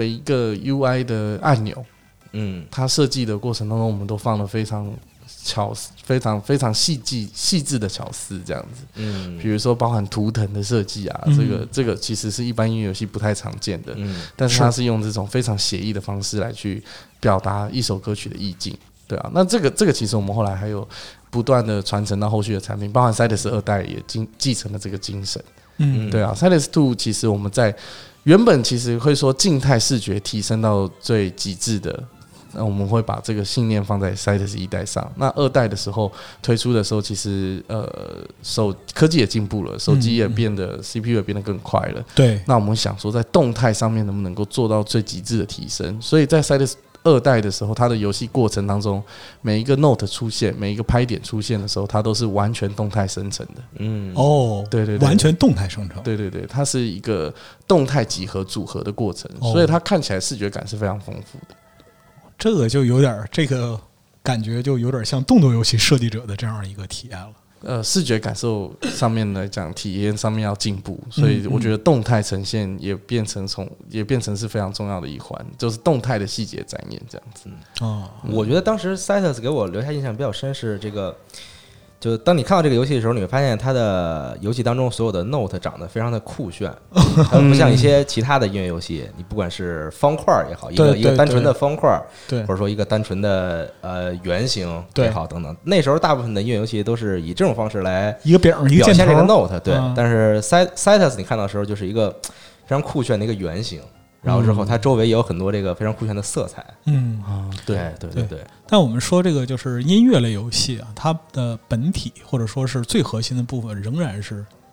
UI 的按钮，它设计的过程当中，我们都放了非常细致的巧思，这样子。比如说包含图腾的设计啊，这个其实是一般音乐游戏不太常见的，但是它是用这种非常写意的方式来去表达一首歌曲的意境。对啊，那这个其实我们后来还有不断的传承到后续的产品，包含 Cytus 2代也继承了这个精神。对啊 ，Cytus 2其实我们在原本其实会说静态视觉提升到最极致的，那我们会把这个信念放在 Cytus 1代上。那2代的时候推出的时候，其实科技也进步了，手机也变得 CPU 也变得更快了。 对， 那我们想说在动态上面能不能够做到最极致的提升？所以在 Cytus 2代的时候，它的游戏过程当中，每一个 note 出现，每一个拍点出现的时候，它都是完全动态生成的。对， 完全动态生成。 对，它是一个动态几何组合的过程，所以它看起来视觉感是非常丰富的。 这个就有点这个感觉，就有点像动作游戏设计者的这样一个体验了。 视觉感受上面来讲，体验上面要进步，所以我觉得动态呈现也变成是非常重要的一环，就是动态的细节展现这样子。 我觉得当时 Cytus 给我留下印象比较深是这个，就当你看到这个游戏的时候，你会发现它的游戏当中所有的 note 长得非常的酷炫，它不像一些其他的音乐游戏，你不管是方块也好，一个单纯的方块，或者说一个单纯的圆形也好等等，那时候大部分的音乐游戏都是以这种方式来一个饼一个表现这个 note， 对。但是 Cytus 你看到的时候就是一个非常酷炫的一个圆形。然后之后，它周围也有很多这个非常酷炫的色彩。对。 但我们说这个就是音乐类游戏啊，它的本体或者说是最核心的部分仍然是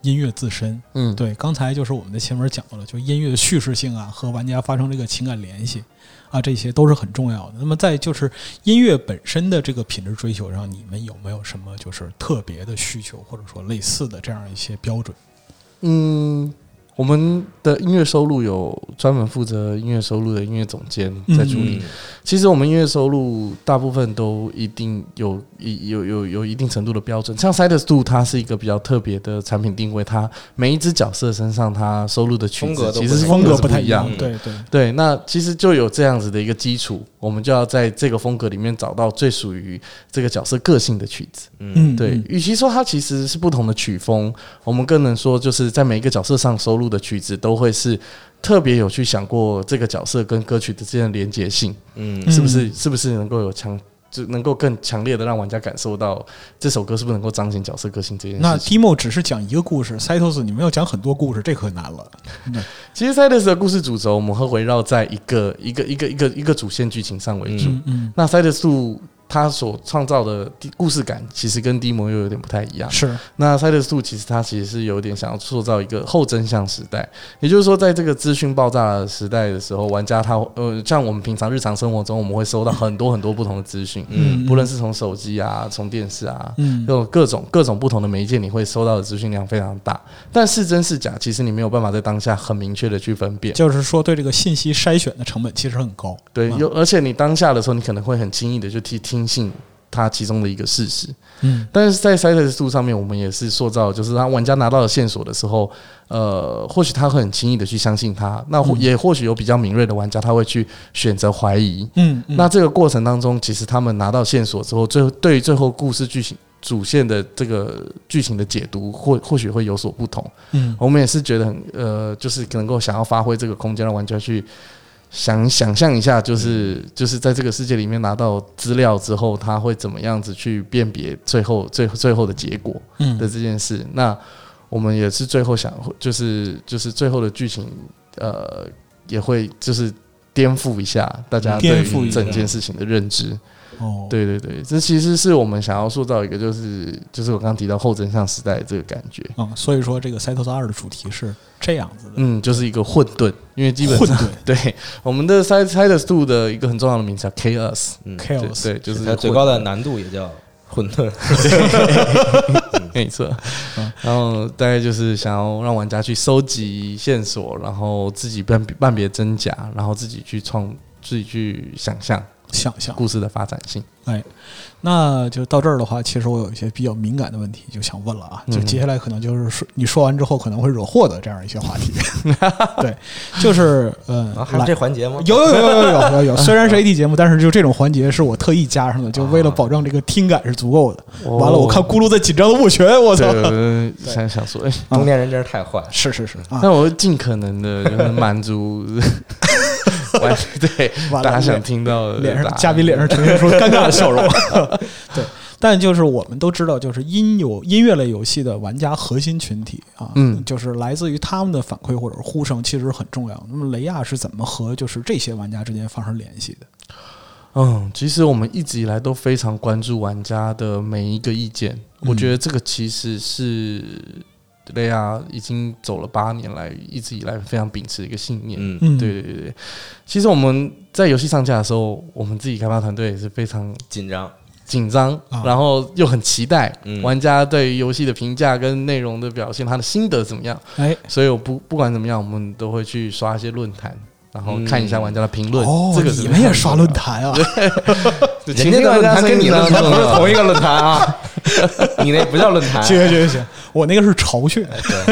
音乐自身。对，刚才就是我们在前面讲到了，就音乐的叙事性啊，和玩家发生这个情感联系啊，这些都是很重要的。那么在就是音乐本身的这个品质追求上，你们有没有什么就是特别的需求，或者说类似的这样一些标准？ 我们的音乐收录有专门负责音乐收录的音乐总监在处理。其实我们音乐收录大部分都一定有一定程度的标准。像 Sidus 2它是一个比较特别的产品定位，它每一只角色身上它收录的曲子其实是风格不太一样。对，那其实就有这样子的一个基础，我们就要在这个风格里面找到最属于这个角色个性的曲子。对，与其说它其实是不同的曲风，我们更能说就是在每一个角色上收录的曲子都会是特别有去想过这个角色跟歌曲的之间的连结性，是不是能够就能够更强烈的让玩家感受到这首歌是不是能够彰显角色个性这件事情。 那 Demo 只是讲一个故事 Cytos 你们要讲很多故事，这可难了。 其实 Cytos 的故事主轴我们会围绕在一个主线剧情上为主。那 Cytos 2他所创造的故事感其实跟 Demo 又有点不太一样。 是， 那 Sidus 2其实是有点想要塑造一个后真相时代，也就是说在这个资讯爆炸的时代的时候，玩家他像我们平常日常生活中我们会收到很多很多不同的资讯，不论是从手机啊，从电视啊，有各种不同的媒介，你会收到的资讯量非常大，但是真是假其实你没有办法在当下很明确的去分辨， 就是说对这个信息筛选的成本其实很高。 对，而且你当下的时候你可能会很轻易的就听信它其中的一个事实。但是在 Sidus 2上面我们也是塑造，就是当玩家拿到了线索的时候，或许他会很轻易的去相信他，那也或许有比较敏锐的玩家他会去选择怀疑。那这个过程当中其实他们拿到线索之后，对于最后故事剧情主线的这个剧情的解读或许会有所不同。我们也是觉得就是能够想要发挥这个空间让玩家去想象一下，就是在这个世界里面拿到资料之后，他会怎么样子去辨别最后的结果的这件事。那我们也是最后想，就是最后的剧情，也会就是颠覆一下大家对于整件事情的认知。对，这其实是我们想要塑造一个，就是我刚刚提到后真相时代的这个感觉。 所以说这个 Cytos 2的主题是这样子的。 就是一个混沌，因为基本上对我们的 Cytos 2的一个很重要的名词叫 Chaos。对，就是它最高的难度也叫混沌。 没错。然后大概就是想要让玩家去收集线索，然后自己辨别真假，然后自己去想象故事的发展性。 那就到这儿的话，其实我有一些比较敏感的问题就想问了啊，就接下来可能就是你说完之后可能会惹祸的这样一些话题。对，就是还有这环节吗？ 有。虽然是 AD 节目，但是就这种环节是我特意加上的，就为了保证这个听感是足够的。完了，我看咕噜在紧张的握拳，我操！ 想说， 中年人真是太坏。 是。 但我会尽可能的就是满足。对，大家想听到的嘉宾脸上呈现出尴尬的笑容。对，但就是我们都知道，就是音乐类游戏的玩家核心群体啊，就是来自于他们的反馈或者呼声，其实很重要。那么雷亚是怎么和就是这些玩家之间发生联系的？ 其实我们一直以来都非常关注玩家的每一个意见。我觉得这个其实是雷亚已经走了8年来，一直以来非常秉持的一个信念。对。其实我们在游戏上架的时候，我们自己开发团队也是非常紧张，然后又很期待玩家对于游戏的评价跟内容的表现，他的心得怎么样。所以我不管怎么样，我们都会去刷一些论坛，然后看一下玩家的评论。这个你们也刷论坛啊？ 人家的论坛跟你论坛不是同一个论坛啊。你那不叫论坛。 行，我那个是巢穴。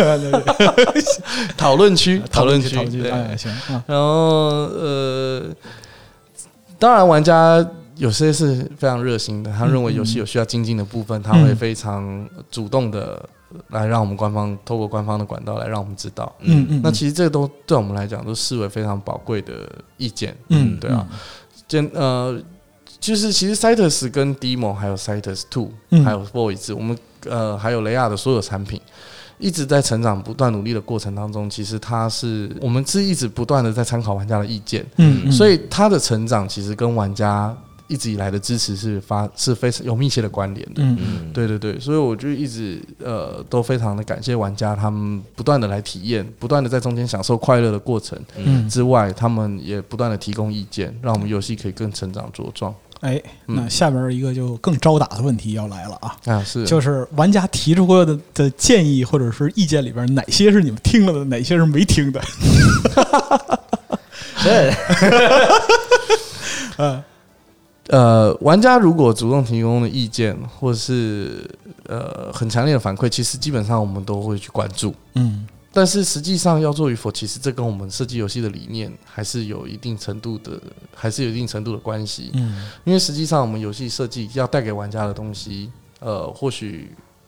讨论区。 行。 然后当然玩家有些是非常热心的，他认为游戏有需要精进的部分，他会非常主动的来让我们透过官方的管道来让我们知道。那其实这都对我们来讲都视为非常宝贵的意见。对啊。就是其实 Cytus 跟 Demo 还有 Cytus 2还有 Void 我们还有雷亚的所有产品一直在成长不断努力的过程当中，其实我们是一直不断的在参考玩家的意见。所以它的成长其实跟玩家一直以来的支持是非常有密切的关联的。对对对，所以我就一直都非常的感谢玩家，他们不断的来体验，不断的在中间享受快乐的过程之外，他们也不断的提供意见，让我们游戏可以更成长茁壮。 那下面一个就更招打的问题要来了是就是玩家提出过的建议或者是意见里边，哪些是你们听了的，哪些是没听的？ 玩家如果主动提供的意见，或是很强烈的反馈，其实基本上我们都会去关注。但是实际上要做与否，其实这跟我们设计游戏的理念还是有一定程度的关系。因为实际上我们游戏设计要带给玩家的东西，或许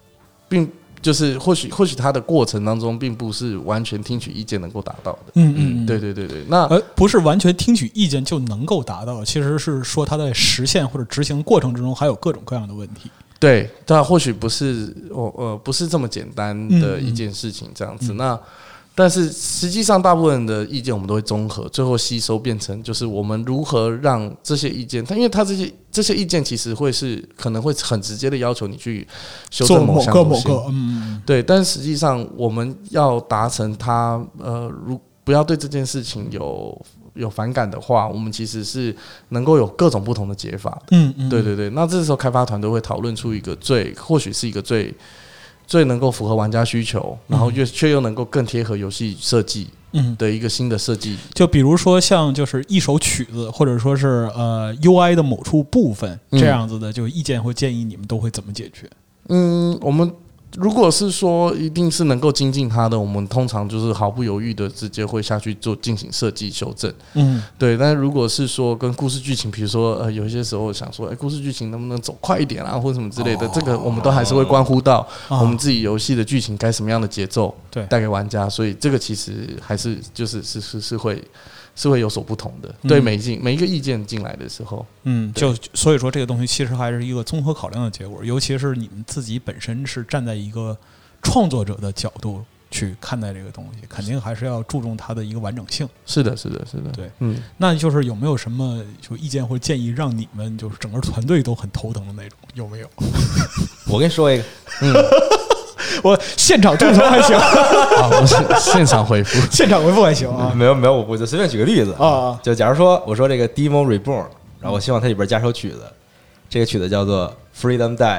它的过程当中并不是完全听取意见能够达到的。对对对对，那不是完全听取意见就能够达到，其实是说它在实现或者执行过程之中还有各种各样的问题。 对，但或许不是这么简单的一件事情这样子。但是实际上大部分的意见我们都会综合，最后吸收变成就是我们如何让这些意见，因为它这些意见其实可能会很直接的要求你去修正某个对，但实际上我们要达成它不要对这件事情有反感的话，我们其实是能够有各种不同的解法的。对对对，那这时候开发团队会讨论出一个或许是一个最能够符合玩家需求，然后却又能够更贴合游戏设计的一个新的设计。 就比如说像就是一首曲子，或者说是UI 的某处部分这样子的，就意见或建议，你们都会怎么解决？ 我们如果是说一定是能够精进它的，我们通常就是毫不犹豫的直接会下去进行设计修正。对。但如果是说跟故事剧情，比如说有一些时候想说，故事剧情能不能走快一点啊，或者什么之类的，这个我们都还是会关乎到我们自己游戏的剧情该什么样的节奏带给玩家，所以这个其实还是是会有所不同的。对每一个意见进来的时候， 就所以说这个东西其实还是一个综合考量的结果，尤其是你们自己本身是站在一个创作者的角度去看待这个东西，肯定还是要注重它的一个完整性。 是的。 对，那就是有没有什么就意见或建议让你们就是整个团队都很头疼的那种，有没有？ 我跟你说一个， 我现场吐槽还行我现场回复， 现场回复还行啊。 没有，我就随便举个例子就假如说我说这个 Demo Reborn， 然后我希望它里边加首曲子，这个曲子叫做 Freedom Dive。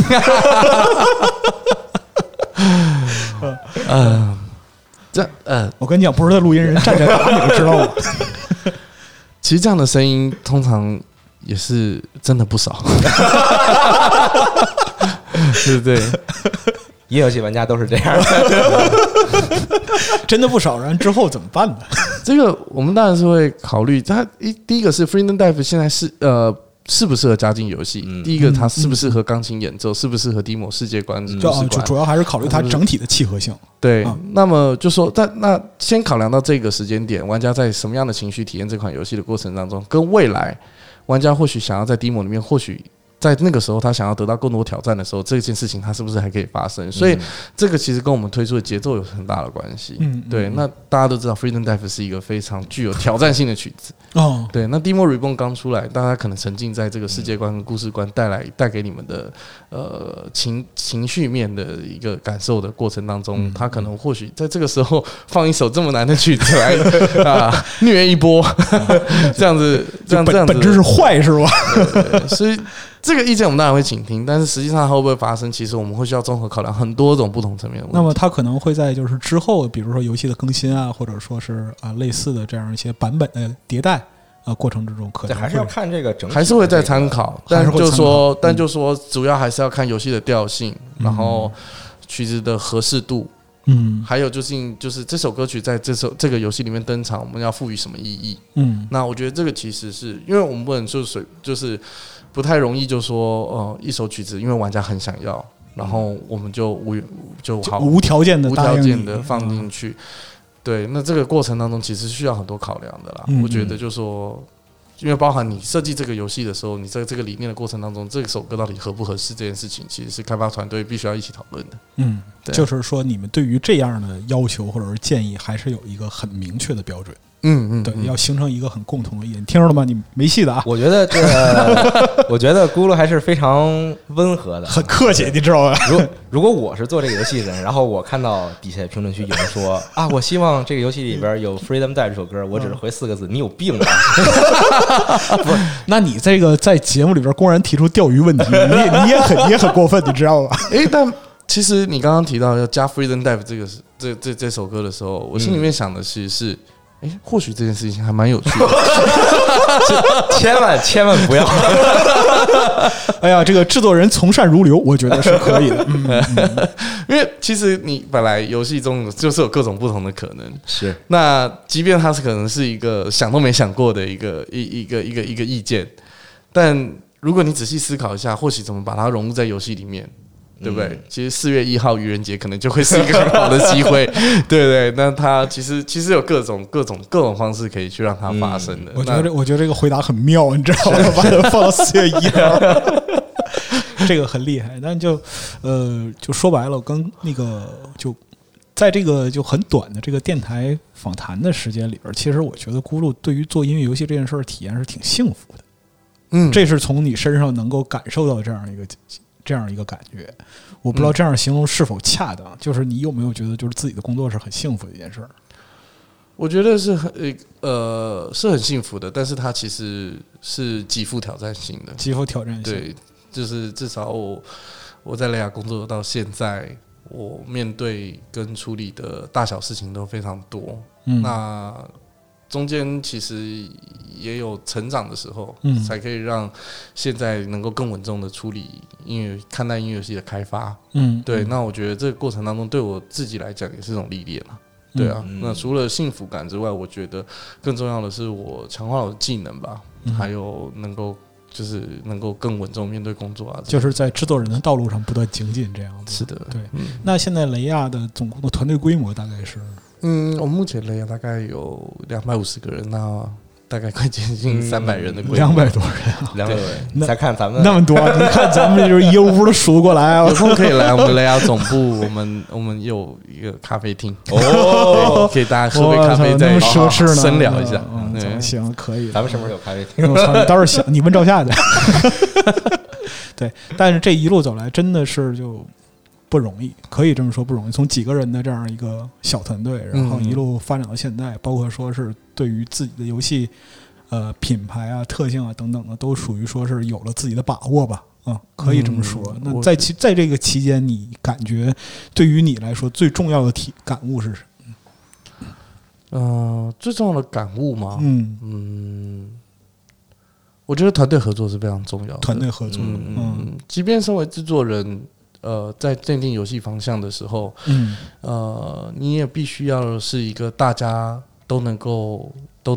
我跟你讲，不是在录音人站着打，你们知道吗？ 其实这样的声音通常也是真的不少。对不对？ 音乐游戏玩家都是这样的， 真的不少人。之后怎么办呢？ 这个我们当然是会考虑。第一个是 Freedom Dive 现在适不适合加进游戏？第一个，它适不适合钢琴演奏？适不适合 Demo 世界观？ 主要还是考虑它整体的契合性。 对，那么就说，那先考量到这个时间点，玩家在什么样的情绪体验这款游戏的过程当中，跟未来玩家或许想要在 Demo 里面，或许在那个时候他想要得到更多挑战的时候，这件事情他是不是还可以发生？所以这个其实跟我们推出的节奏有很大的关系。对，那大家都知道 Freedom Dive 是一个非常具有挑战性的曲子。对，那 Demo Reborn 刚出来，大家可能沉浸在这个世界观跟故事观带给你们的情绪面的一个感受的过程当中，他可能或许在这个时候放一首这么难的曲子来虐一波，这样子本质是坏是吧？ 对，所以这个意见我们当然会倾听，但是实际上它会不会发生，其实我们会需要综合考量很多种不同层面的问题。 那么它可能会在就是之后，比如说游戏的更新啊，或者说是类似的这样一些版本的迭代过程之中，可能还是要看这个整体， 还是会再参考，但就说主要还是要看游戏的调性，然后曲子的合适度。还有就是这首歌曲在这个游戏里面登场，我们要赋予什么意义？那我觉得这个其实是因为我们不能就是不太容易就说一首曲子，因为玩家很想要，然后我们就无条件的放进去。对，那这个过程当中其实需要很多考量的啦。我觉得就说，因为包含你设计这个游戏的时候，你在这个理念的过程当中，这首歌到底合不合适这件事情，其实是开发团队必须要一起讨论的。 就是说你们对于这样的要求或者是建议，还是有一个很明确的标准。 对，要形成一个很共同的意见。你听着了吗？你没戏的啊！ 我觉得我觉得咕噜还是非常温和的， 很客气，你知道吧？ 如果我是做这个游戏的人，然后我看到底下评论区有人说啊，我希望这个游戏里边有《Freedom Dive》这首歌，我只是回4个字：你有病啊！ 不是，那你这个在节目里边公然提出钓鱼问题，你也很过分，你知道吧？ 但其实你刚刚提到要加《Freedom Dive》这首歌的时候，我心里面想的其实是。或许这件事情还蛮有趣的， 千万不要！ 哎呀，这个制作人从善如流，我觉得是可以的。 因为其实你本来游戏中就是有各种不同的可能， 是那即便它是可能是一个想都没想过的一个意见，但如果你仔细思考一下，或许怎么把它融入在游戏里面。对不对？其实4月1号愚人节可能就会是一个很好的机会，对不对？那它其实有各种方式可以去让它发生的。 我觉得这个回答很妙，你知道吗？把它放到4月1号，这个很厉害。但就说白了，跟那个就在这个就很短的这个电台访谈的时间里边，其实我觉得咕噜对于做音乐游戏这件事儿体验是挺幸福的。这是从你身上能够感受到这样一个感觉，我不知道这样形容是否恰当。就是你有没有觉得，就是自己的工作是很幸福的一件事？ 我觉得是很幸福的，但是它其实是极富挑战性的。 极富挑战性， 对，就是至少我在雷亚工作到现在，我面对跟处理的大小事情都非常多。那中间其实也有成长的时候，才可以让现在能够更稳重的处理看待音乐游戏的开发。对，那我觉得这个过程当中对我自己来讲也是一种历练啊。对啊，那除了幸福感之外，我觉得更重要的是我强化我的技能吧，还有能够更稳重面对工作啊， 就是在制作人的道路上不断精进这样子。 是的， 对。那现在雷亚的总共的团队规模大概是？ 我目前雷亚大概有250个人，那大概快接近300人的规模 ，200多人啊 ，200多人。再看咱们那么多，你看咱们就是一个屋都数得过来啊。 有空可以来我们雷亚总部，我们有一个咖啡厅哦， 可以大家喝杯咖啡，再奢侈呢， 深聊一下。 行，可以。 咱们什么时候有咖啡厅？ 我倒是想你问赵夏去。对，但是这一路走来，真的是就。不容易，可以这么说不容易。从几个人的这样一个小团队，然后一路发展到现在，包括说是对于自己的游戏，品牌啊、特性啊等等的，都属于说是有了自己的把握吧。可以这么说。那在这个期间，你感觉对于你来说最重要的感悟是什么？最重要的感悟吗？我觉得团队合作是非常重要的。 团队合作， 即便身为制作人。在奠定游戏方向的时候，你也必须要是一个大家都能够，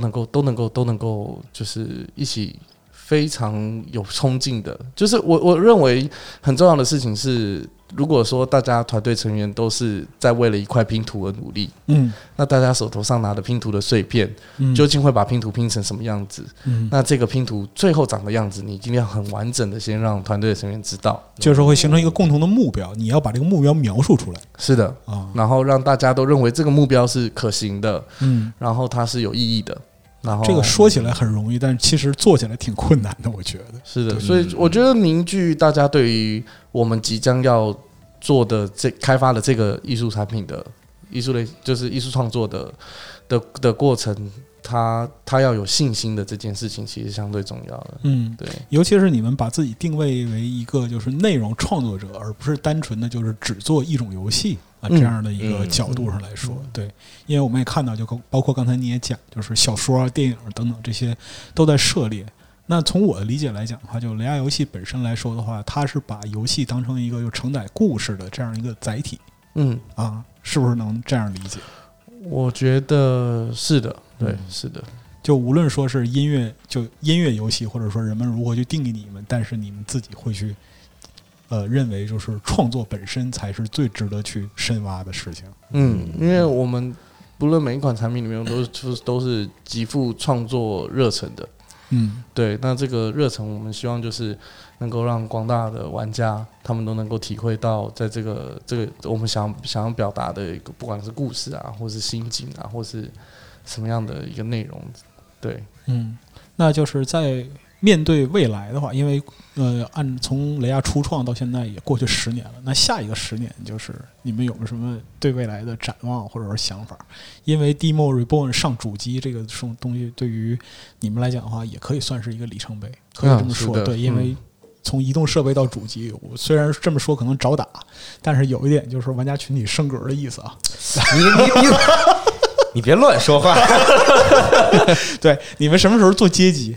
就是一起非常有冲劲的。就是我认为很重要的事情是，如果说大家团队成员都是在为了一块拼图而努力，那大家手头上拿的拼图的碎片，究竟会把拼图拼成什么样子？那这个拼图最后长的样子，你一定要很完整的先让团队的成员知道， 就是会形成一个共同的目标，你要把这个目标描述出来。 是的，然后让大家都认为这个目标是可行的，然后它是有意义的。然后这个说起来很容易，但是其实做起来挺困难的，我觉得。 是的，所以我觉得凝聚大家对于我们即将要做的开发的这个艺术产品的艺术类，就是艺术创作的过程，他要有信心的这件事情，其实相对重要的。对， 尤其是你们把自己定位为一个就是内容创作者，而不是单纯的就是只做一种游戏。这样的一个角度上来说，对，因为我们也看到，就包括刚才你也讲，就是小说啊、电影等等这些都在涉猎。那从我的理解来讲的话，就雷亚游戏本身来说的话，它是把游戏当成一个就承载故事的这样一个载体。是不是能这样理解？ 我觉得是的，对，是的。 就无论说是音乐游戏，或者说人们如何去定义你们，但是你们自己会去。认为就是创作本身才是最值得去深挖的事情。 因为我们不论每一款产品里面都是极富创作热忱的。对，那这个热忱，我们希望就是能够让广大的玩家他们都能够体会到，在这个我们想要表达的一个，不管是故事啊，或是心境啊，或是什么样的一个内容。对， 那就是在面对未来的话，因为从雷亚初创到现在也过去10年了，那下一个10年就是你们有没有什么对未来的展望或者是想法？因为 Deemo Reborn 上主机这个东西对于你们来讲的话，也可以算是一个里程碑，可以这么说。对，因为从移动设备到主机，我虽然这么说可能找打，但是有一点就是玩家群体升格的意思啊。 你别乱说话。 对，你们什么时候做街机？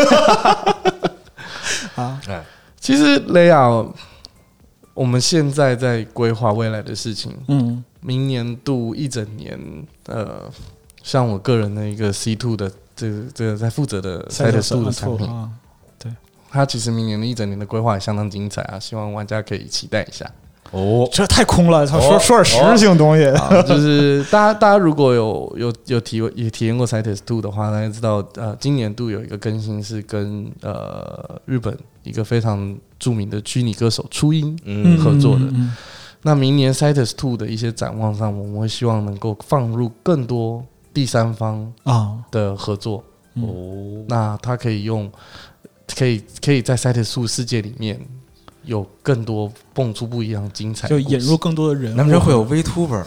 啊， 其实雷亚，我们现在在规划未来的事情。明年度一整年，像我个人的一个 C2 的这个在负责的 Cytus 的产品， 对， 它其实明年的一整年的规划也相当精彩啊，希望玩家可以期待一下。 这太空了，他说点实质性东西。 就是大家如果有体验过 Cytus 2的话，大家知道今年度有一个更新是跟日本一个非常著名的虚拟歌手初音合作的。那明年 Cytus 2的一些展望上，我们会希望能够放入更多第三方的合作。那它可以在 Cytus 2世界里面有更多蹦出不一样精彩的故事， 就引入更多的人物。 难不成会有 VTuber？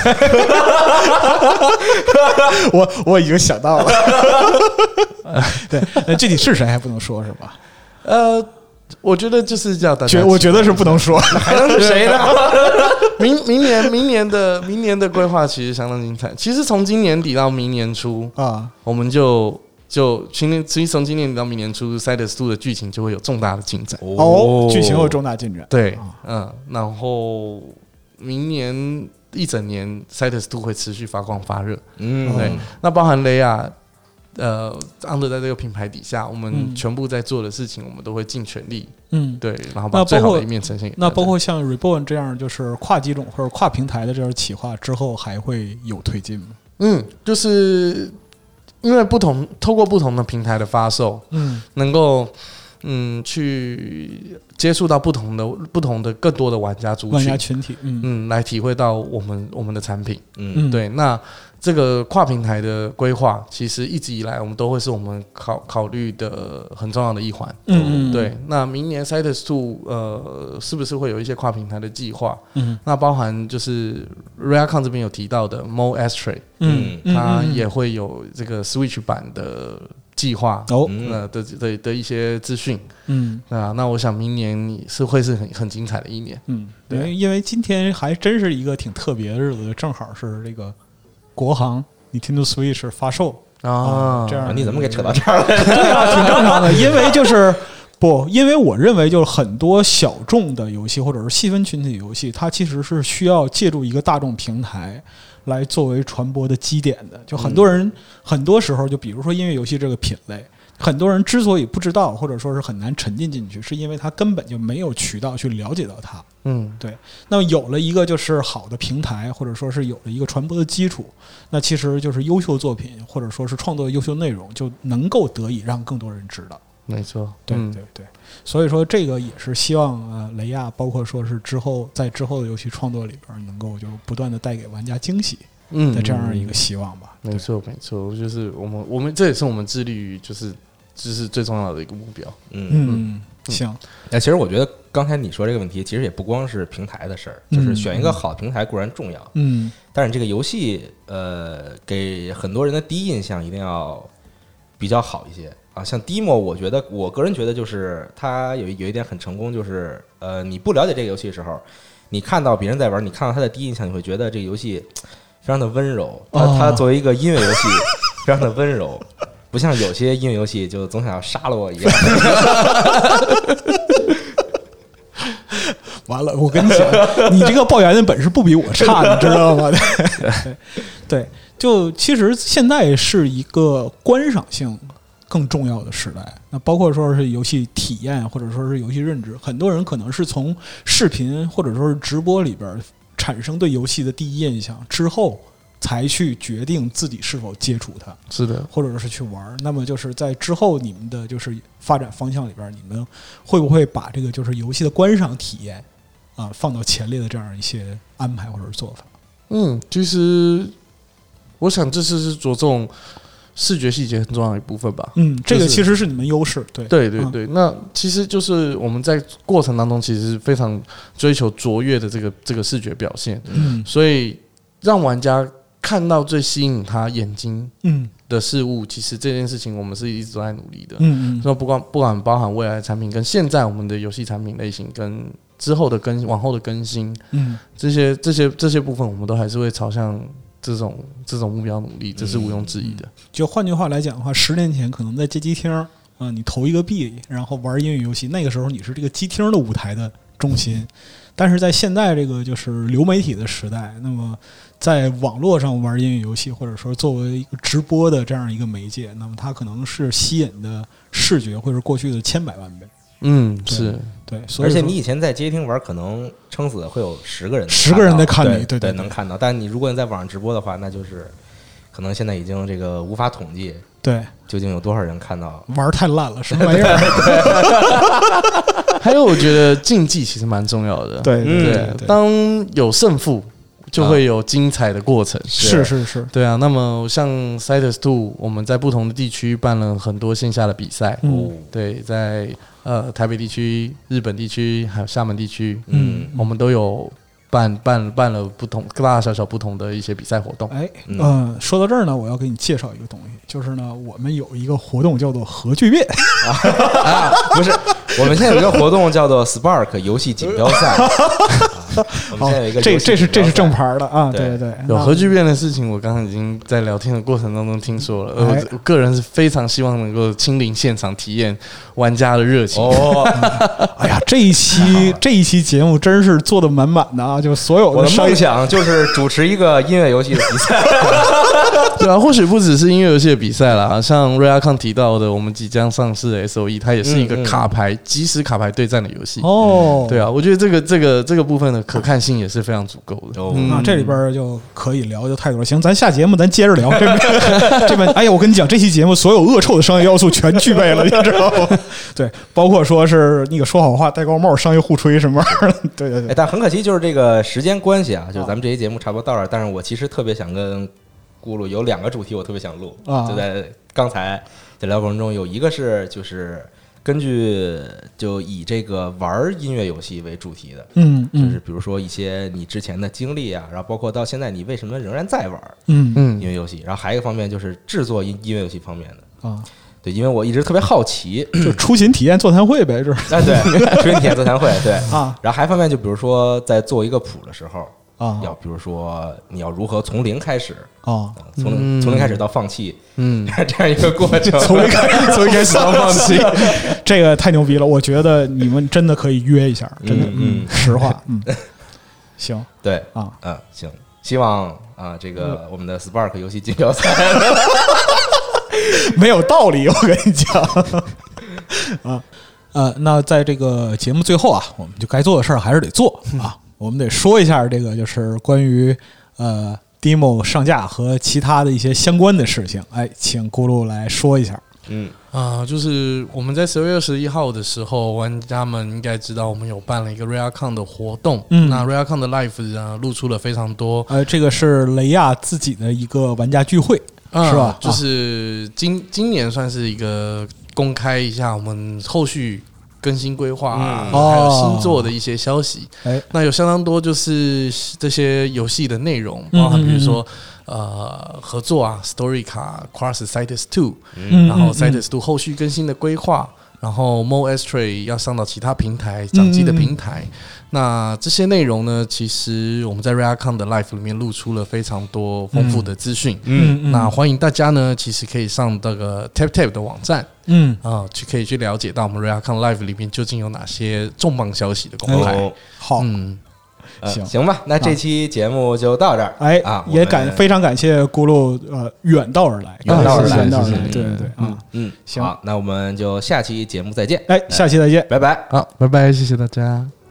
我已经想到了。对，那具体是谁还不能说，是吧？ 我觉得就是叫大家， 我觉得是不能说， 还能是谁呢？ 明年的规划其实相当精彩。其实从今年底到明年初我们其实从今年底到明年初 Cytus 2的剧情就会有重大的进展。 剧情有重大进展。 对，然后明年一整年 Cytus 2会持续发光发热。对，那包含雷亚。under 在这个品牌底下，我们全部在做的事情，我们都会尽全力，对，然后把最好的一面呈现给大家。 那包括像 Reborn 这样，就是跨机种或者跨平台的这种企划之后，还会有推进吗？ 就是因为透过不同的平台的发售，能够去接触到不同的更多的玩家群体，来体会到我们的产品，对，那。这个跨平台的规划，其实一直以来我们都会是我们考虑的很重要的一环。对。那明年 Cytus 2是不是会有一些跨平台的计划？那包含就是 Raycon 这边有提到的 Mo Ashtray，它也会有这个 Switch 版的计划的一些资讯。那我想明年会是很精彩的一年。 对，因为今天还真是一个挺特别的日子，正好是这个。国行 Nintendo Switch 发售这样你怎么给扯到这儿了？ 对啊，挺正常的，因为我认为就是很多小众的游戏或者是细分群体的游戏，它其实是需要借助一个大众平台来作为传播的基点的。就很多人很多时候，就比如说音乐游戏这个品类，很多人之所以不知道或者说是很难沉浸进去，是因为他根本就没有渠道去了解到它。对。那么有了一个就是好的平台，或者说是有了一个传播的基础，那其实就是优秀作品或者说是创作的优秀内容就能够得以让更多人知道。 没错， 对。所以说这个也是希望雷亚包括说是之后的游戏创作里边能够就不断的带给玩家惊喜的这样一个希望吧。 没错，就是我们这也是我们致力于就是最重要的一个目标。 行。 其实我觉得刚才你说这个问题，其实也不光是平台的事儿，就是选一个好平台固然重要，但是这个游戏给很多人的第一印象一定要比较好一些啊。像 Deemo， 我个人觉得就是它有一点很成功，就是你不了解这个游戏的时候，你看到别人在玩，你看到它的第一印象，你会觉得这个游戏非常的温柔。它作为一个音乐游戏，非常的温柔。不像有些音乐游戏就总想要杀了我一样。 完了，我跟你讲，你这个抱怨的本事不比我差，你知道吗？对，就其实现在是一个观赏性更重要的时代。那包括说是游戏体验，或者说是游戏认知，很多人可能是从视频或者说是直播里边产生对游戏的第一印象之后，才去决定自己是否接触它， 是的， 或者是去玩。那么就是在之后你们的就是发展方向里边，你们会不会把这个就是游戏的观赏体验放到前列的这样一些安排或者是做法？ 其实我想这次是着重视觉细节很重要的一部分吧。 这个其实是你们优势，对， 那其实就是我们在过程当中其实是非常追求卓越的这个视觉表现，所以让玩家看到最吸引他眼睛的事物，其实这件事情我们是一直都在努力的。说不管包含未来的产品跟现在我们的游戏产品类型跟之后的往后的更新，这些部分我们都还是会朝向这种目标努力，这是毋庸置疑的。 就换句话来讲的话，10年前可能在街机厅你投一个币，然后玩音乐游戏，那个时候你是这个机厅的舞台的中心。但是在现在这个就是流媒体的时代，那么在网络上玩音乐游戏，或者说作为一个直播的这样一个媒介，那么它可能是吸引的视觉会是过去的千百万倍。 是对，所以而且你以前在街机厅玩，可能撑死会有10个人在看你，对， 能看到。但你如果你在网上直播的话，那就是可能现在已经这个无法统计， 对， 究竟有多少人看到？ 玩太烂了，什么玩意儿？ 还有，我觉得竞技其实蛮重要的。 对， 当有胜负，就会有精彩的过程。 是， 对啊。那么像 Cytus 2，我们在不同的地区办了很多线下的比赛。对，在台北地区、日本地区还有厦门地区，我们都有办了不同大大小小不同的一些比赛活动。 说到这儿呢，我要给你介绍一个东西，就是呢，我们有一个活动叫做核聚变不是，我们现在有一个活动叫做 Spark 游戏锦标赛。我们现在有一个这是正牌的啊，对， 有核聚变的事情，我刚刚已经在聊天的过程当中听说了。我个人是非常希望能够亲临现场体验玩家的热情。 哎呀，这一期节目真是做的满满的啊！就所有我的梦想就是主持一个音乐游戏的比赛。 对啊，或许不只是音乐游戏的比赛啦，像 Raycon 提到的，我们即将上市的 SOE， 它也是一个卡牌即时卡牌对战的游戏。对啊，我觉得这个部分的可看性也是非常足够的。 那这里边就可以聊就太多了。行，咱下节目咱接着聊。这边，哎呀，我跟你讲，这期节目所有恶臭的商业要素全具备了，你知道吗？对，包括说是那个说好话、戴高帽、商业互吹什么玩意儿。对。 但很可惜，就是这个时间关系啊，就是咱们这期节目差不多到这儿。但是我其实特别想跟咕噜有2个主题，我特别想录就在刚才在聊过程中，有一个是就是根据就以这个玩音乐游戏为主题的，就是比如说一些你之前的经历啊，然后包括到现在你为什么仍然在玩音乐游戏，然后还有一个方面就是制作音乐游戏方面的啊。对，因为我一直特别好奇， 就出勤体验座谈会呗，是吧？ 对，出勤体验座谈会，对啊。然后还方面就比如说在做一个谱的时候要比如说你要如何从零开始从零开始到放弃，这样一个过程， 从零开始到放弃，这个太牛逼了！我觉得你们真的可以约一下，真的，实话，行， 对行，希望这个我们的 Spark 游戏锦标赛没有道理，我跟你讲那在这个节目最后啊，我们就该做的事儿还是得做啊。我们得说一下这个就是关于demo 上架和其他的一些相关的事情。请咕噜来说一下。 就是我们在12月21号的时候，玩家们应该知道我们有办了一个 Raycon 的活动。那 Raycon 的 Live 露出了非常多。 这个是雷亚自己的一个玩家聚会，是吧？ 就是今年算是一个公开一下我们后续更新规划还有新作的一些消息。那有相当多就是这些游戏的内容，包含比如说合作Story 卡 Cross Cytus 2，然后 Cytus 2后续更新的规划，然后 Mo Astray 要上到其他平台掌机的平台。那这些内容呢，其实我们在 Raycon 的 Live 里面露出了非常多丰富的资讯。那欢迎大家呢，其实可以上这个 TapTap 的网站，可以去了解到我们 Raycon Live 里面究竟有哪些重磅消息的公开。 好， 行吧，那这期节目就到这儿。 也非常感谢咕噜远道而来，对，行， 好，那我们就下期节目再见。 下期再见， 拜拜。 好，拜拜，谢谢大家。